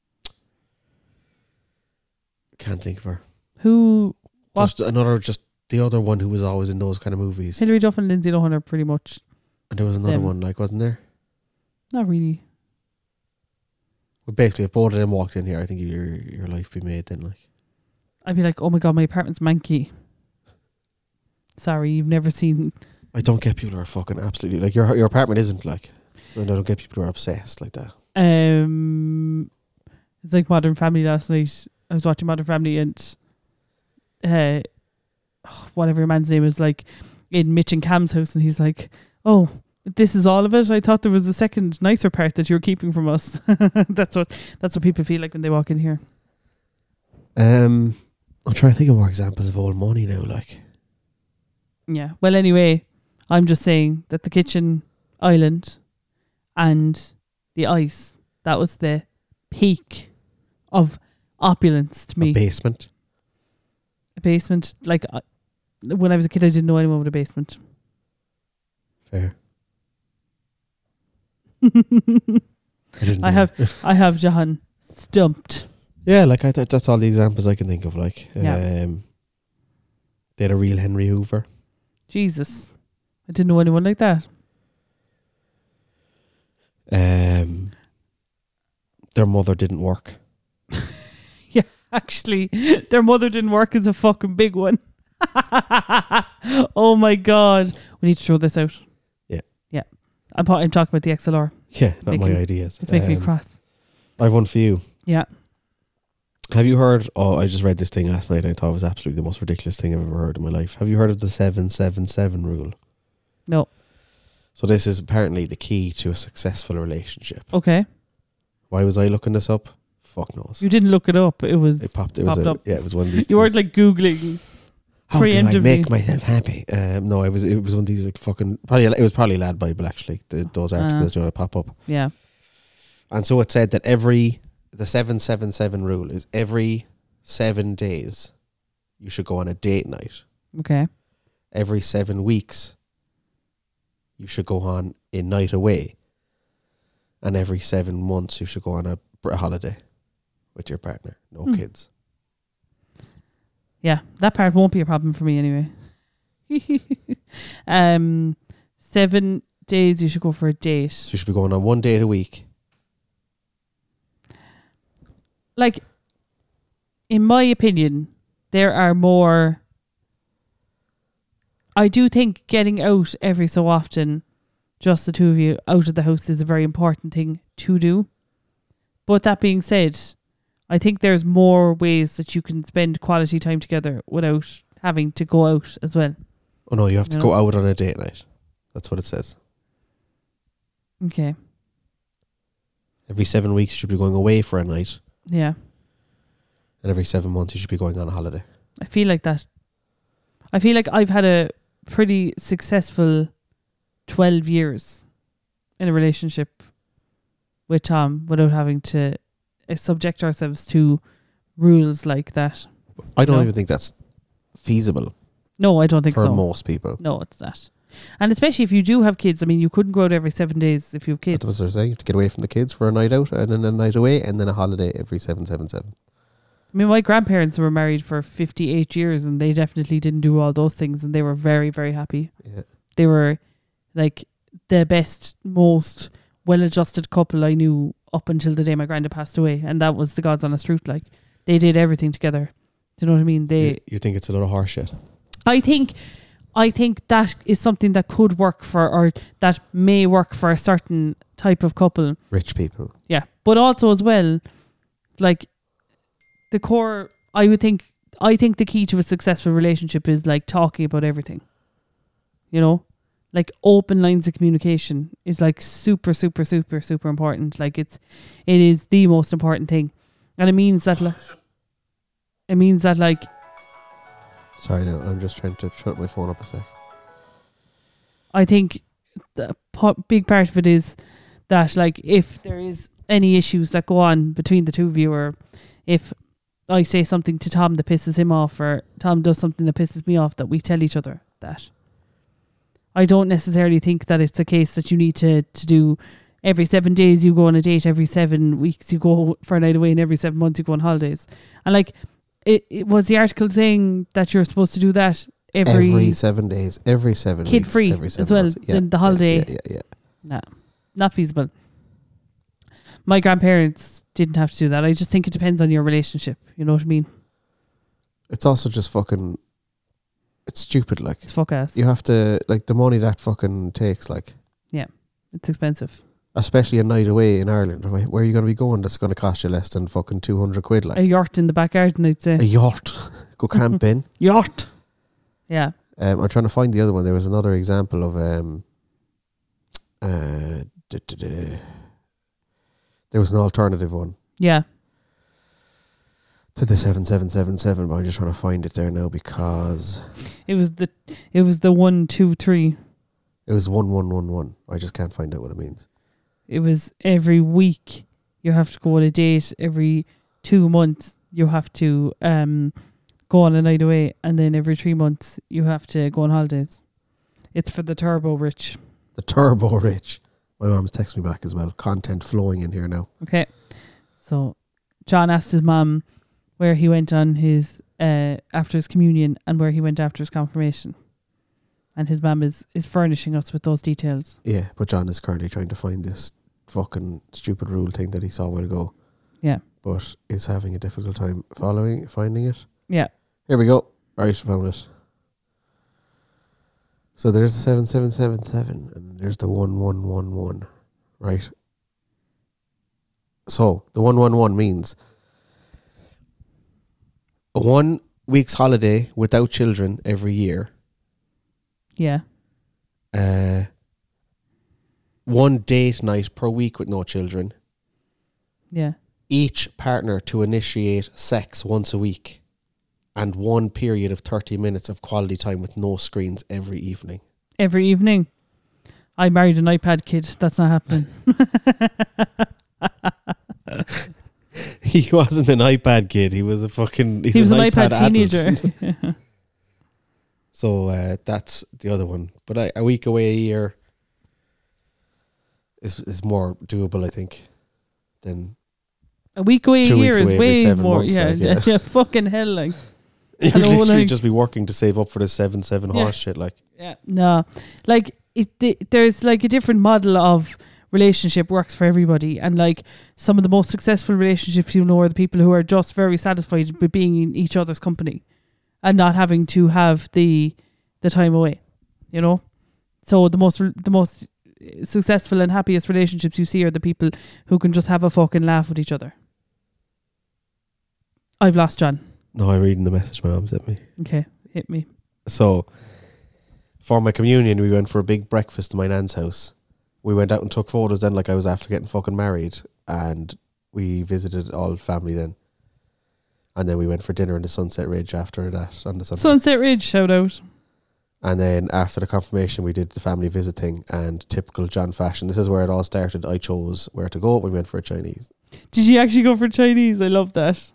[SPEAKER 1] can't think of her.
[SPEAKER 2] Who? What?
[SPEAKER 1] Just another, just the other one who was always in those kind of movies.
[SPEAKER 2] Hilary Duff and Lindsay Lohan are pretty much
[SPEAKER 1] And there was another
[SPEAKER 2] them.
[SPEAKER 1] one, like, wasn't there?
[SPEAKER 2] not really.
[SPEAKER 1] Well, basically, if both of them walked in here, I think your your life be made then, like.
[SPEAKER 2] I'd be like, oh my god, my apartment's manky. Sorry, you've never seen.
[SPEAKER 1] I don't get people who are fucking absolutely, like, your your apartment isn't, like. So I don't get people who are obsessed like that.
[SPEAKER 2] Um, it's like Modern Family last night. I was watching Modern Family, and uh, oh, whatever your man's name is, like in Mitch and Cam's house, and he's like, "Oh, this is all of it. I thought there was a second nicer part that you were keeping from us." that's what that's what people feel like when they walk in here.
[SPEAKER 1] Um, I'm trying to think of more examples of old money now, like.
[SPEAKER 2] Yeah. Well, anyway, I'm just saying that the kitchen island and the ice, that was the peak of opulence to
[SPEAKER 1] A
[SPEAKER 2] me.
[SPEAKER 1] basement.
[SPEAKER 2] basement. Like I, when I was a kid, I didn't know anyone with a basement.
[SPEAKER 1] Fair. I didn't
[SPEAKER 2] I
[SPEAKER 1] know.
[SPEAKER 2] have, I have Jahan stumped.
[SPEAKER 1] Yeah, like I th- that's all the examples I can think of. Like,
[SPEAKER 2] Yeah.
[SPEAKER 1] um, they had a real Henry Hoover.
[SPEAKER 2] Jesus, I didn't know anyone like that.
[SPEAKER 1] Um, their mother didn't work.
[SPEAKER 2] Actually, their mother didn't work is a fucking big one. Oh my god, we need to throw this out.
[SPEAKER 1] Yeah.
[SPEAKER 2] Yeah. I'm, I'm talking about the X L R.
[SPEAKER 1] Yeah, not my
[SPEAKER 2] Making-
[SPEAKER 1] ideas.
[SPEAKER 2] It's making me
[SPEAKER 1] Um,
[SPEAKER 2] cross.
[SPEAKER 1] I've one for you.
[SPEAKER 2] Yeah.
[SPEAKER 1] Have you heard? Oh, I just read this thing last night. And I thought it was absolutely the most ridiculous thing I've ever heard in my life. Have you heard of the seven seven seven rule?
[SPEAKER 2] No.
[SPEAKER 1] So this is apparently the key to a successful relationship.
[SPEAKER 2] Okay.
[SPEAKER 1] Why was I looking this up? Fuck knows.
[SPEAKER 2] You didn't look it up. It was.
[SPEAKER 1] It popped. It was
[SPEAKER 2] popped
[SPEAKER 1] a,
[SPEAKER 2] up.
[SPEAKER 1] yeah. It was one of these.
[SPEAKER 2] You weren't
[SPEAKER 1] things.
[SPEAKER 2] like Googling.
[SPEAKER 1] How do I
[SPEAKER 2] preemptively.
[SPEAKER 1] make myself happy? Um, no, it was. It was one of these like fucking. Probably it was probably Lad Bible actually. The, those articles
[SPEAKER 2] Uh.
[SPEAKER 1] you know pop up.
[SPEAKER 2] Yeah.
[SPEAKER 1] And so it said that every the seven seven seven rule is every seven days you should go on a date night.
[SPEAKER 2] Okay.
[SPEAKER 1] Every seven weeks you should go on a night away. And every seven months you should go on a, a holiday with your partner. No
[SPEAKER 2] Hmm.
[SPEAKER 1] kids.
[SPEAKER 2] Yeah, that part won't be a problem for me anyway. um, seven days you should go for a date.
[SPEAKER 1] So you should be going on one date a week.
[SPEAKER 2] Like, in my opinion, there are more. I do think getting out every so often, just the two of you out of the house, is a very important thing to do. But that being said, I think there's more ways that you can spend quality time together without having to go out as well.
[SPEAKER 1] Oh no, you have to
[SPEAKER 2] You
[SPEAKER 1] go
[SPEAKER 2] know?
[SPEAKER 1] out on a date night. That's what it says.
[SPEAKER 2] Okay.
[SPEAKER 1] Every seven weeks you should be going away for a night.
[SPEAKER 2] Yeah.
[SPEAKER 1] And every seven months you should be going on a holiday.
[SPEAKER 2] I feel like that. I feel like I've had a pretty successful twelve years in a relationship with Tom without having to uh, subject ourselves to rules like that.
[SPEAKER 1] I don't
[SPEAKER 2] No.
[SPEAKER 1] even think that's feasible
[SPEAKER 2] No, I don't think
[SPEAKER 1] for
[SPEAKER 2] so.
[SPEAKER 1] most people.
[SPEAKER 2] No, it's not. And especially if you do have kids. I mean, you couldn't go out every seven days if you have kids.
[SPEAKER 1] That's what they're saying. You have to get away from the kids for a night out and then a night away and then a holiday every seven seven seven.
[SPEAKER 2] I mean, my grandparents were married for fifty-eight years and they definitely didn't do all those things and they were very, very happy.
[SPEAKER 1] Yeah.
[SPEAKER 2] They were like the best, most well-adjusted couple I knew up until the day my granddad passed away. And that was the God's honest truth. Like, they did everything together. Do you know what I mean? They.
[SPEAKER 1] You, you think it's a lot of horse shit?
[SPEAKER 2] I think I think that is something that could work for, or that may work for a certain type of couple.
[SPEAKER 1] Rich people.
[SPEAKER 2] Yeah. But also as well, like the core, I would think, I think the key to a successful relationship is like talking about everything. You know? Like open lines of communication is like super, super, super, super important. Like it's, it is the most important thing. And it means that like, it means that like,
[SPEAKER 1] Sorry, no, I'm just trying to shut my phone up a sec.
[SPEAKER 2] I think the po- big part of it is that, like, if there is any issues that go on between the two of you, or if I say something to Tom that pisses him off, or Tom does something that pisses me off, that we tell each other that. I don't necessarily think that it's a case that you need to, to do every seven days you go on a date, every seven weeks you go for a night away, and every seven months you go on holidays. And like, it, it was the article saying that you're supposed to do that every,
[SPEAKER 1] Every seven days, every seven
[SPEAKER 2] Kid
[SPEAKER 1] weeks,
[SPEAKER 2] free
[SPEAKER 1] every seven
[SPEAKER 2] as well,
[SPEAKER 1] months.
[SPEAKER 2] then the holiday.
[SPEAKER 1] Yeah, yeah, yeah, yeah.
[SPEAKER 2] No, not feasible. My grandparents didn't have to do that. I just think it depends on your relationship. You know what I mean?
[SPEAKER 1] It's also just fucking. It's stupid. Like
[SPEAKER 2] It's fuck ass.
[SPEAKER 1] you have to like the money that fucking takes. Like
[SPEAKER 2] It's expensive.
[SPEAKER 1] especially a night away in Ireland. Where where are you going to be going? That's going to cost you less than fucking two hundred quid. Like
[SPEAKER 2] A yacht in the back garden, I'd say.
[SPEAKER 1] a yacht. Go camping.
[SPEAKER 2] Yacht. Yeah.
[SPEAKER 1] Um, I'm trying to find the other one. There was another example of um, uh, duh, duh, duh. There was an alternative one
[SPEAKER 2] Yeah.
[SPEAKER 1] to the seven seven seven seven, but I'm just trying to find it there now because
[SPEAKER 2] It was the it was the one, two, three.
[SPEAKER 1] it was one one one one. I just can't find out what it means.
[SPEAKER 2] It was every week you have to go on a date. Every two months you have to um go on a night away, and then every three months you have to go on holidays. It's for the turbo rich.
[SPEAKER 1] The turbo rich. My mom's texting me back as well. Content flowing in here now.
[SPEAKER 2] Okay. So John asked his mum where he went on his uh, after his communion and where he went after his confirmation. And his mum is, is furnishing us with those details.
[SPEAKER 1] Yeah, but John is currently trying to find this fucking stupid rule thing that he saw a while ago.
[SPEAKER 2] Yeah.
[SPEAKER 1] But is having a difficult time following, finding it.
[SPEAKER 2] Yeah.
[SPEAKER 1] Here we go. Right, found it. So there's the seven seven seven seven and there's the one one one one. Right. So the one one one means a one week's holiday without children every year.
[SPEAKER 2] Yeah.
[SPEAKER 1] Uh, one date night per week with no children.
[SPEAKER 2] Yeah.
[SPEAKER 1] Each partner to initiate sex once a week. And one period of thirty minutes of quality time with no screens every evening.
[SPEAKER 2] Every evening. I married an iPad kid. That's not happening.
[SPEAKER 1] He wasn't an iPad kid. He was a fucking... He's
[SPEAKER 2] he was
[SPEAKER 1] an,
[SPEAKER 2] an iPad,
[SPEAKER 1] iPad
[SPEAKER 2] teenager.
[SPEAKER 1] So uh, that's the other one. But a, a week away a year is is more doable, I think, than...
[SPEAKER 2] A week away a
[SPEAKER 1] Two
[SPEAKER 2] year
[SPEAKER 1] weeks
[SPEAKER 2] is
[SPEAKER 1] away every
[SPEAKER 2] way
[SPEAKER 1] seven
[SPEAKER 2] more.
[SPEAKER 1] months,
[SPEAKER 2] Yeah,
[SPEAKER 1] like,
[SPEAKER 2] yeah.
[SPEAKER 1] yeah.
[SPEAKER 2] yeah, fucking hell, like.
[SPEAKER 1] You'd
[SPEAKER 2] Hello,
[SPEAKER 1] literally
[SPEAKER 2] like-
[SPEAKER 1] just be working to save up for the seven seven
[SPEAKER 2] Yeah.
[SPEAKER 1] horse shit, like...
[SPEAKER 2] Yeah. No. Like, it, the, there's like a different model of relationship works for everybody. And like, some of the most successful relationships you know are the people who are just very satisfied with being in each other's company and not having to have the the time away, you know? So the most the most successful and happiest relationships you see are the people who can just have a fucking laugh with each other. I've lost John.
[SPEAKER 1] No, I'm reading the message my mum sent me.
[SPEAKER 2] Okay, hit me.
[SPEAKER 1] So, for my communion, we went for a big breakfast in my nan's house. We went out and took photos then like I was after getting fucking married. And we visited all family then. And then we went for dinner in the Sunset Ridge after that on the Sunday.
[SPEAKER 2] Sunset Ridge, shout out.
[SPEAKER 1] And then after the confirmation, we did the family visit thing. And typical John fashion, this is where it all started. I chose where to go. We went for a Chinese.
[SPEAKER 2] Did you actually go for Chinese? I love that.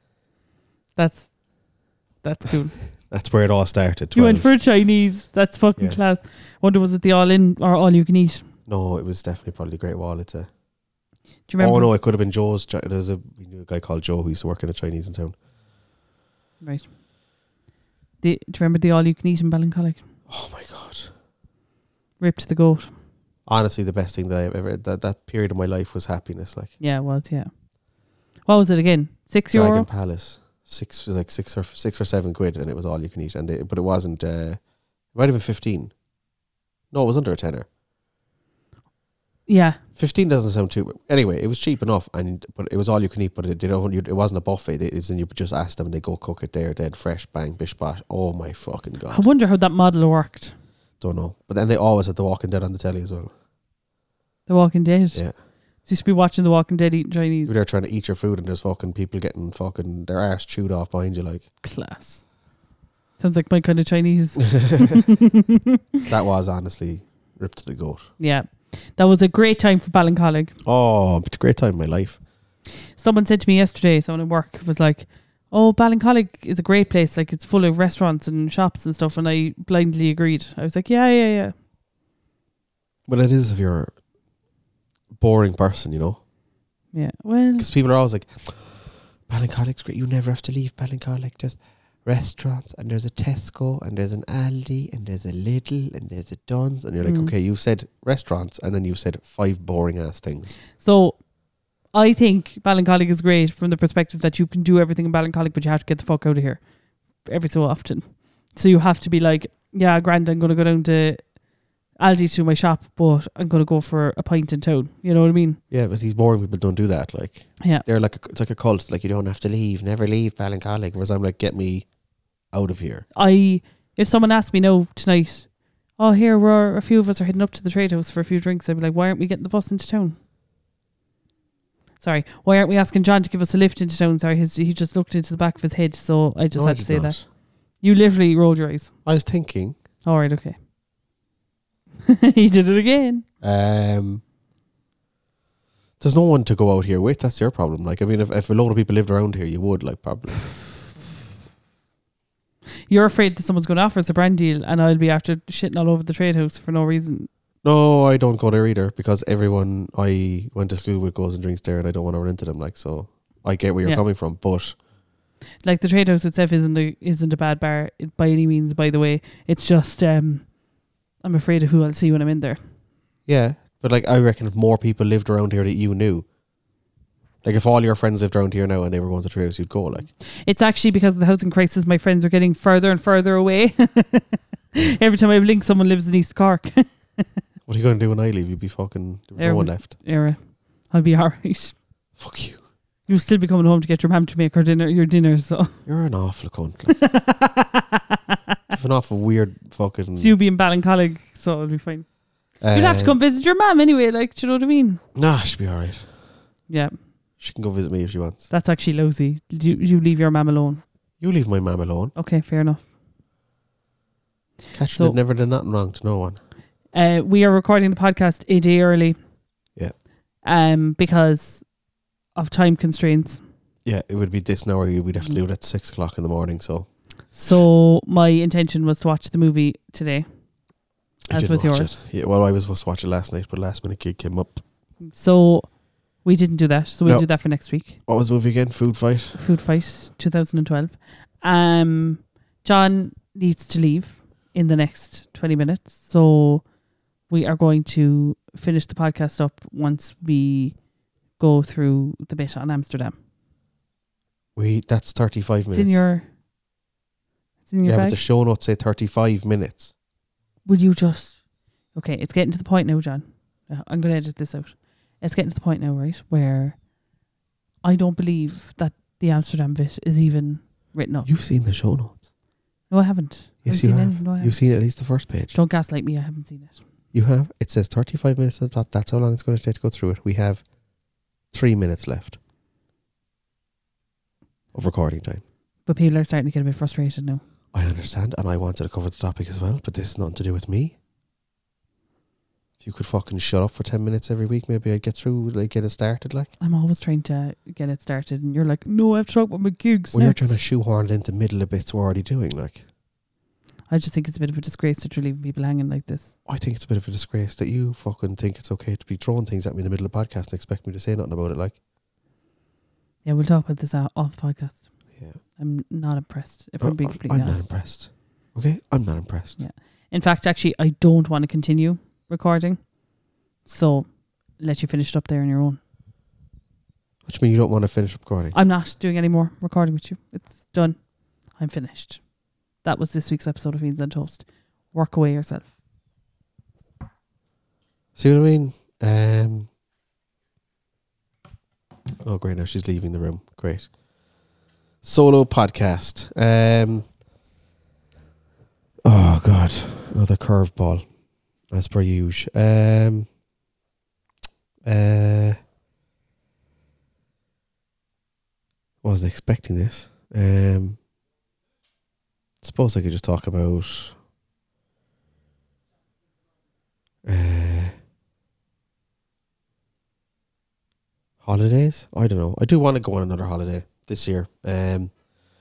[SPEAKER 2] That's that's cool.
[SPEAKER 1] That's where it all started.
[SPEAKER 2] You went
[SPEAKER 1] twelve.
[SPEAKER 2] for a Chinese. That's fucking
[SPEAKER 1] Yeah.
[SPEAKER 2] class. Wonder was it the all in or all you can eat?
[SPEAKER 1] No, it was definitely probably Great Wall. It's a...
[SPEAKER 2] Do you remember?
[SPEAKER 1] Oh no, it could have been Joe's. Chi- There was a, we knew a guy called Joe who used to work in a Chinese in town.
[SPEAKER 2] Right. The, do you remember the all you can eat in Ballincollig?
[SPEAKER 1] Oh my god!
[SPEAKER 2] Ripped the goat.
[SPEAKER 1] Honestly, the best thing that I've ever that that period of my life was happiness. Like
[SPEAKER 2] Yeah, it was. Yeah. What was it again? Six
[SPEAKER 1] Dragon
[SPEAKER 2] euro.
[SPEAKER 1] Palace, six was like six or six or seven quid, and it was all you can eat. And they, but it wasn't. Uh, it might have been fifteen. No, it was under a tenner.
[SPEAKER 2] Yeah.
[SPEAKER 1] Fifteen doesn't sound too. Anyway, it was cheap enough, and but it was all you can eat. But it did. It wasn't a buffet. It's and you just ask them, and they go cook it there, then fresh, bang, bish bash. Oh my fucking god!
[SPEAKER 2] I wonder how that model worked.
[SPEAKER 1] Don't know. But then they always had The Walking Dead on the telly as well.
[SPEAKER 2] The Walking Dead.
[SPEAKER 1] Yeah.
[SPEAKER 2] Used to be watching The Walking Dead eating Chinese.
[SPEAKER 1] You're there trying to eat your food and there's fucking people getting fucking their arse chewed off behind you, like.
[SPEAKER 2] Class. Sounds like my kind of Chinese.
[SPEAKER 1] That was honestly ripped to the goat.
[SPEAKER 2] Yeah. That was a great time for Ballincollig.
[SPEAKER 1] Oh, it's a great time in my life.
[SPEAKER 2] Someone said to me yesterday, someone at work was like, oh, Ballincollig is a great place. Like, it's full of restaurants and shops and stuff. And I blindly agreed. I was like, yeah, yeah, yeah.
[SPEAKER 1] Well, it is if you're a boring person, you know.
[SPEAKER 2] Yeah. Well,
[SPEAKER 1] Because people are always like, Ballincollig's great. You never have to leave Ballincollig. Just restaurants, and there's a Tesco, and there's an Aldi, and there's a Lidl, and there's a Dunn's. And you're like,
[SPEAKER 2] Mm.
[SPEAKER 1] okay, you've said restaurants, and then you've said five boring ass things.
[SPEAKER 2] so I think Ballincollig is great from the perspective that you can do everything in Ballincollig, but you have to get the fuck out of here every so often. So you have to be like, yeah, grand, I'm going to go down to Aldi to my shop, but I'm going to go for a pint in town. You know what I mean?
[SPEAKER 1] Yeah, but these boring people don't do that. Like,
[SPEAKER 2] Yeah.
[SPEAKER 1] they're like, a, it's like a cult. Like, you don't have to leave, never leave Ballincollig. Whereas I'm like, get me out of here.
[SPEAKER 2] I, if someone asked me now tonight, oh, here we're a few of us are heading up to the trade house for a few drinks, I'd be like, why aren't we getting the bus into town? Sorry, why aren't we asking John to give us a lift into town? Sorry, his, he just looked into the back of his head, so I just
[SPEAKER 1] No, I
[SPEAKER 2] had to
[SPEAKER 1] did
[SPEAKER 2] say
[SPEAKER 1] not.
[SPEAKER 2] that. You literally rolled your eyes.
[SPEAKER 1] I was thinking,
[SPEAKER 2] All right, okay. He did it again.
[SPEAKER 1] um, there's no one to go out here with. That's your problem. Like, I mean, if, if a load of people lived around here, you would, like, probably.
[SPEAKER 2] You're afraid that someone's going to offer us a brand deal and I'll be after shitting all over the trade house for no reason.
[SPEAKER 1] No, I don't go there either because everyone I went to school with goes and drinks there and I don't want to run into them. Like, so I get where you're
[SPEAKER 2] Yeah.
[SPEAKER 1] coming from, but
[SPEAKER 2] Like the trade house itself isn't a, isn't a bad bar by any means, by the way. It's just um, I'm afraid of who I'll see when I'm in there.
[SPEAKER 1] yeah. But like, I reckon if more people lived around here that you knew, like if all your friends lived around here now and they were going to trade house, you'd go. Like,
[SPEAKER 2] It's actually because of the housing crisis, my friends are getting further and further away. Every time I blink, someone lives in East Cork.
[SPEAKER 1] what are you going to do when I leave? You'd be fucking there's no one left.
[SPEAKER 2] Era. I'll be alright.
[SPEAKER 1] Fuck you.
[SPEAKER 2] You'll still be coming home to get your mum to make her dinner, your dinner, so.
[SPEAKER 1] You're an awful cunt. Like. You've an awful weird fucking.
[SPEAKER 2] So you'll be in Ballincollig, so it'll be fine. You'll have to come visit your mum anyway, like, do you know what I mean?
[SPEAKER 1] Nah, she'll be alright.
[SPEAKER 2] Yeah,
[SPEAKER 1] She can go visit me if she wants.
[SPEAKER 2] that's actually lousy. You, you leave your mum alone.
[SPEAKER 1] You leave my mum alone.
[SPEAKER 2] Okay, fair enough.
[SPEAKER 1] Catherine
[SPEAKER 2] So-
[SPEAKER 1] had never done nothing wrong to no one.
[SPEAKER 2] Uh, we are recording the podcast a day early.
[SPEAKER 1] Yeah.
[SPEAKER 2] Um, because of time constraints.
[SPEAKER 1] Yeah, it would be this now, or we'd have to do it at six o'clock in the morning. So,
[SPEAKER 2] So my intention was to watch the movie today,
[SPEAKER 1] I
[SPEAKER 2] as
[SPEAKER 1] did
[SPEAKER 2] was
[SPEAKER 1] watch
[SPEAKER 2] yours.
[SPEAKER 1] it. Yeah, well, I was supposed to watch it last night, but last minute gig came up.
[SPEAKER 2] So we didn't do that. So we'll
[SPEAKER 1] No.
[SPEAKER 2] do that for next week.
[SPEAKER 1] What was the movie again? Food Fight.
[SPEAKER 2] Food Fight twenty twelve. Um, John needs to leave in the next twenty minutes. So we are going to finish the podcast up once we go through the bit on Amsterdam.
[SPEAKER 1] We that's thirty-five
[SPEAKER 2] It's
[SPEAKER 1] minutes.
[SPEAKER 2] in your, it's in your
[SPEAKER 1] yeah,
[SPEAKER 2] bag.
[SPEAKER 1] but the show notes say thirty-five minutes.
[SPEAKER 2] Will you just... Okay, it's getting to the point now, John. Uh, I'm going to edit this out. It's getting to the point now, right, where I don't believe that the Amsterdam bit is even written up.
[SPEAKER 1] You've seen the show notes.
[SPEAKER 2] No, I haven't.
[SPEAKER 1] Yes,
[SPEAKER 2] haven't
[SPEAKER 1] you
[SPEAKER 2] seen
[SPEAKER 1] have.
[SPEAKER 2] any. No, I
[SPEAKER 1] You've
[SPEAKER 2] haven't.
[SPEAKER 1] seen at least the first page.
[SPEAKER 2] Don't gaslight me, I haven't seen it.
[SPEAKER 1] You have. It says thirty-five minutes at the top. That's how long it's going to take to go through it. We have three minutes left of recording time.
[SPEAKER 2] But people are starting to get a bit frustrated now.
[SPEAKER 1] I understand, and I wanted to cover the topic as well, but this is nothing to do with me. If you could fucking shut up for ten minutes every week, maybe I'd get through, like, get it started, like.
[SPEAKER 2] I'm always trying to get it started, and you're like, no, I have to talk about my gigs
[SPEAKER 1] Well, you're
[SPEAKER 2] next.
[SPEAKER 1] trying to shoehorn it into middle of bits we're already doing, like.
[SPEAKER 2] I just think it's a bit of a disgrace that you're leaving people hanging like this.
[SPEAKER 1] I think it's a bit of a disgrace that you fucking think it's okay to be throwing things at me in the middle of the podcast and expect me to say nothing about it, like.
[SPEAKER 2] Yeah, we'll talk about this uh, off podcast.
[SPEAKER 1] Yeah.
[SPEAKER 2] I'm not impressed, if
[SPEAKER 1] Oh,
[SPEAKER 2] I'm being
[SPEAKER 1] I'm
[SPEAKER 2] completely
[SPEAKER 1] not
[SPEAKER 2] honest.
[SPEAKER 1] impressed. Okay? I'm not impressed.
[SPEAKER 2] Yeah. In fact, actually, I don't want to continue recording. So, let you finish it up there on your own.
[SPEAKER 1] What do you mean you don't want to finish recording?
[SPEAKER 2] I'm not doing any more recording with you. It's done. I'm finished. That was this week's episode of Beans and Toast. Work away yourself.
[SPEAKER 1] See what I mean? Um. Oh, great. Now she's leaving the room. Great. Solo podcast. Um. Oh, God. Another curveball. As per usual. Um. Uh. Wasn't expecting this. Um. Suppose I could just talk about. Uh. Holidays? I don't know. I do want to go on another holiday this year. Um,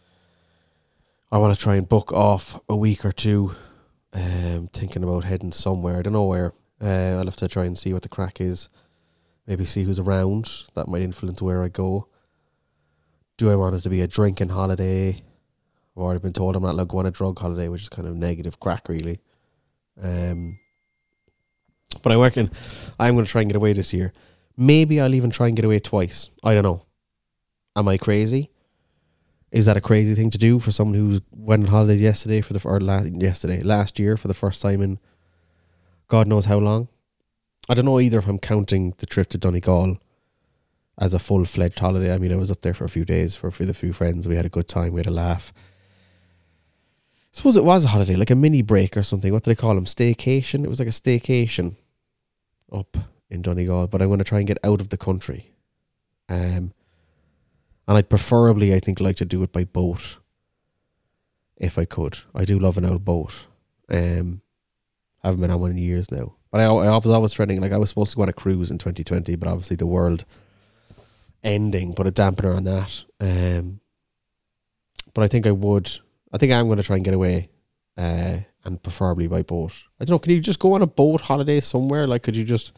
[SPEAKER 1] I want to try and book off a week or two. Um, thinking about heading somewhere. I don't know where. Uh, I'll have to try and see what the crack is. Maybe see who's around. That might influence where I go. Do I want it to be a drinking holiday? I've already been told I'm not allowed to go on a drug holiday, which is kind of negative crack, really. Um, but I reckon I'm going to try and get away this year. Maybe I'll even try and get away twice. I don't know. Am I crazy? Is that a crazy thing to do for someone who went on holidays yesterday for the or la- yesterday last year for the first time in God knows how long? I don't know either if I'm counting the trip to Donegal as a full fledged holiday. I mean, I was up there for a few days for for the few friends. We had a good time. We had a laugh. I suppose it was a holiday, like a mini break or something. What do they call them? Staycation. It was like a staycation up in Donegal, but I'm going to try and get out of the country. Um, and I'd preferably, I think, like to do it by boat, if I could. I do love an old boat. Um, haven't been on one in years now. But I, I was always trending, like I was supposed to go on a cruise in twenty twenty, but obviously the world ending put a dampener on that. Um, but I think I would, I think I'm going to try and get away, uh, and preferably by boat. I don't know. Can you just go on a boat holiday somewhere? Like, could you just,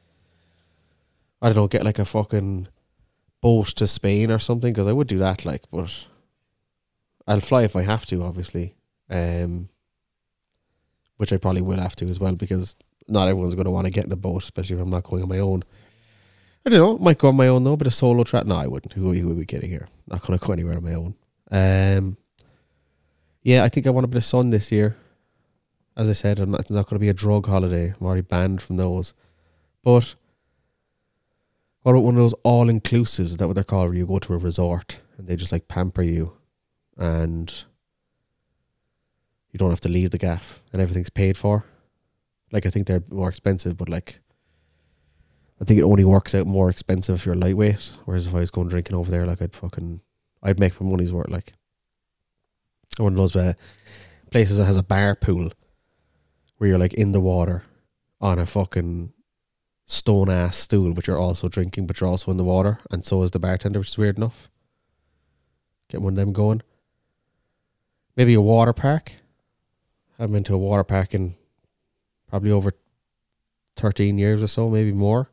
[SPEAKER 1] I don't know, get like a fucking boat to Spain or something? Because I would do that, like, but I'll fly if I have to, obviously. Um, which I probably will have to as well, because not everyone's going to want to get in a boat, especially if I'm not going on my own. I don't know. Might go on my own though, but a solo trip. No, I wouldn't. Who, who are we kidding here? Not going to go anywhere on my own. Um, yeah, I think I want a bit of sun this year. As I said, I'm not, it's not going to be a drug holiday. I'm already banned from those. But what about one of those all-inclusives? Is that what they're called? Where you go to a resort and they just like pamper you, and you don't have to leave the gaff, and everything's paid for. Like, I think they're more expensive, but like, I think it only works out more expensive if you're lightweight. Whereas if I was going drinking over there, like, I'd fucking, I'd make my money's worth. Like, one of those uh, places that has a bar pool where you're like in the water on a fucking stone ass stool, but you're also drinking, but you're also in the water, and so is the bartender, which is weird enough. Get one of them going. Maybe a water park. I've been to a water park in probably over thirteen years or so, maybe more.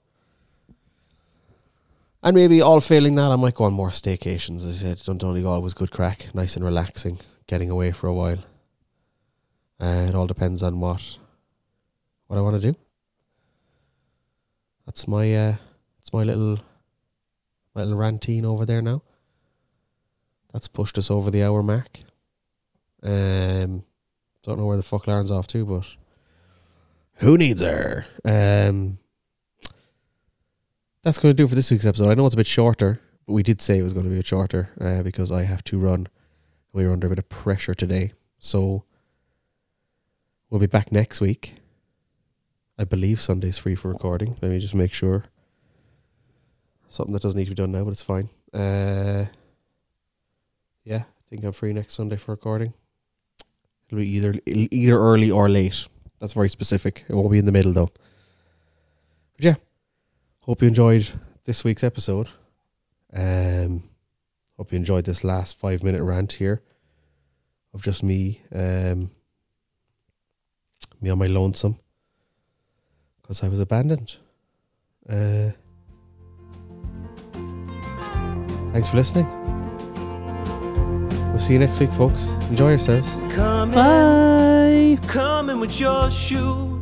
[SPEAKER 1] And maybe all failing that, I might go on more staycations. As I said, Dundonnegal always good crack, nice and relaxing, getting away for a while. Uh, it all depends on what what I want to do. That's my uh, that's my little my little rantine over there now. That's pushed us over the hour mark. Um, don't know where the fuck Lauren's off to, but who needs her? Um, that's going to do it for this week's episode. I know it's a bit shorter, but we did say it was going to be a bit shorter uh, because I have to run. We were under a bit of pressure today, so we'll be back next week. I believe Sunday's free for recording. Let me just make sure. Something that doesn't need to be done now, but it's fine. Uh, yeah, I think I'm free next Sunday for recording. It'll be either either early or late. That's very specific. It won't be in the middle though. But yeah, hope you enjoyed this week's episode. Um, hope you enjoyed this last five minute rant here of just me, um, me on my lonesome because I was abandoned. Uh, thanks for listening. We'll see you next week, folks. Enjoy yourselves.
[SPEAKER 2] Bye.
[SPEAKER 4] Coming with your shoes.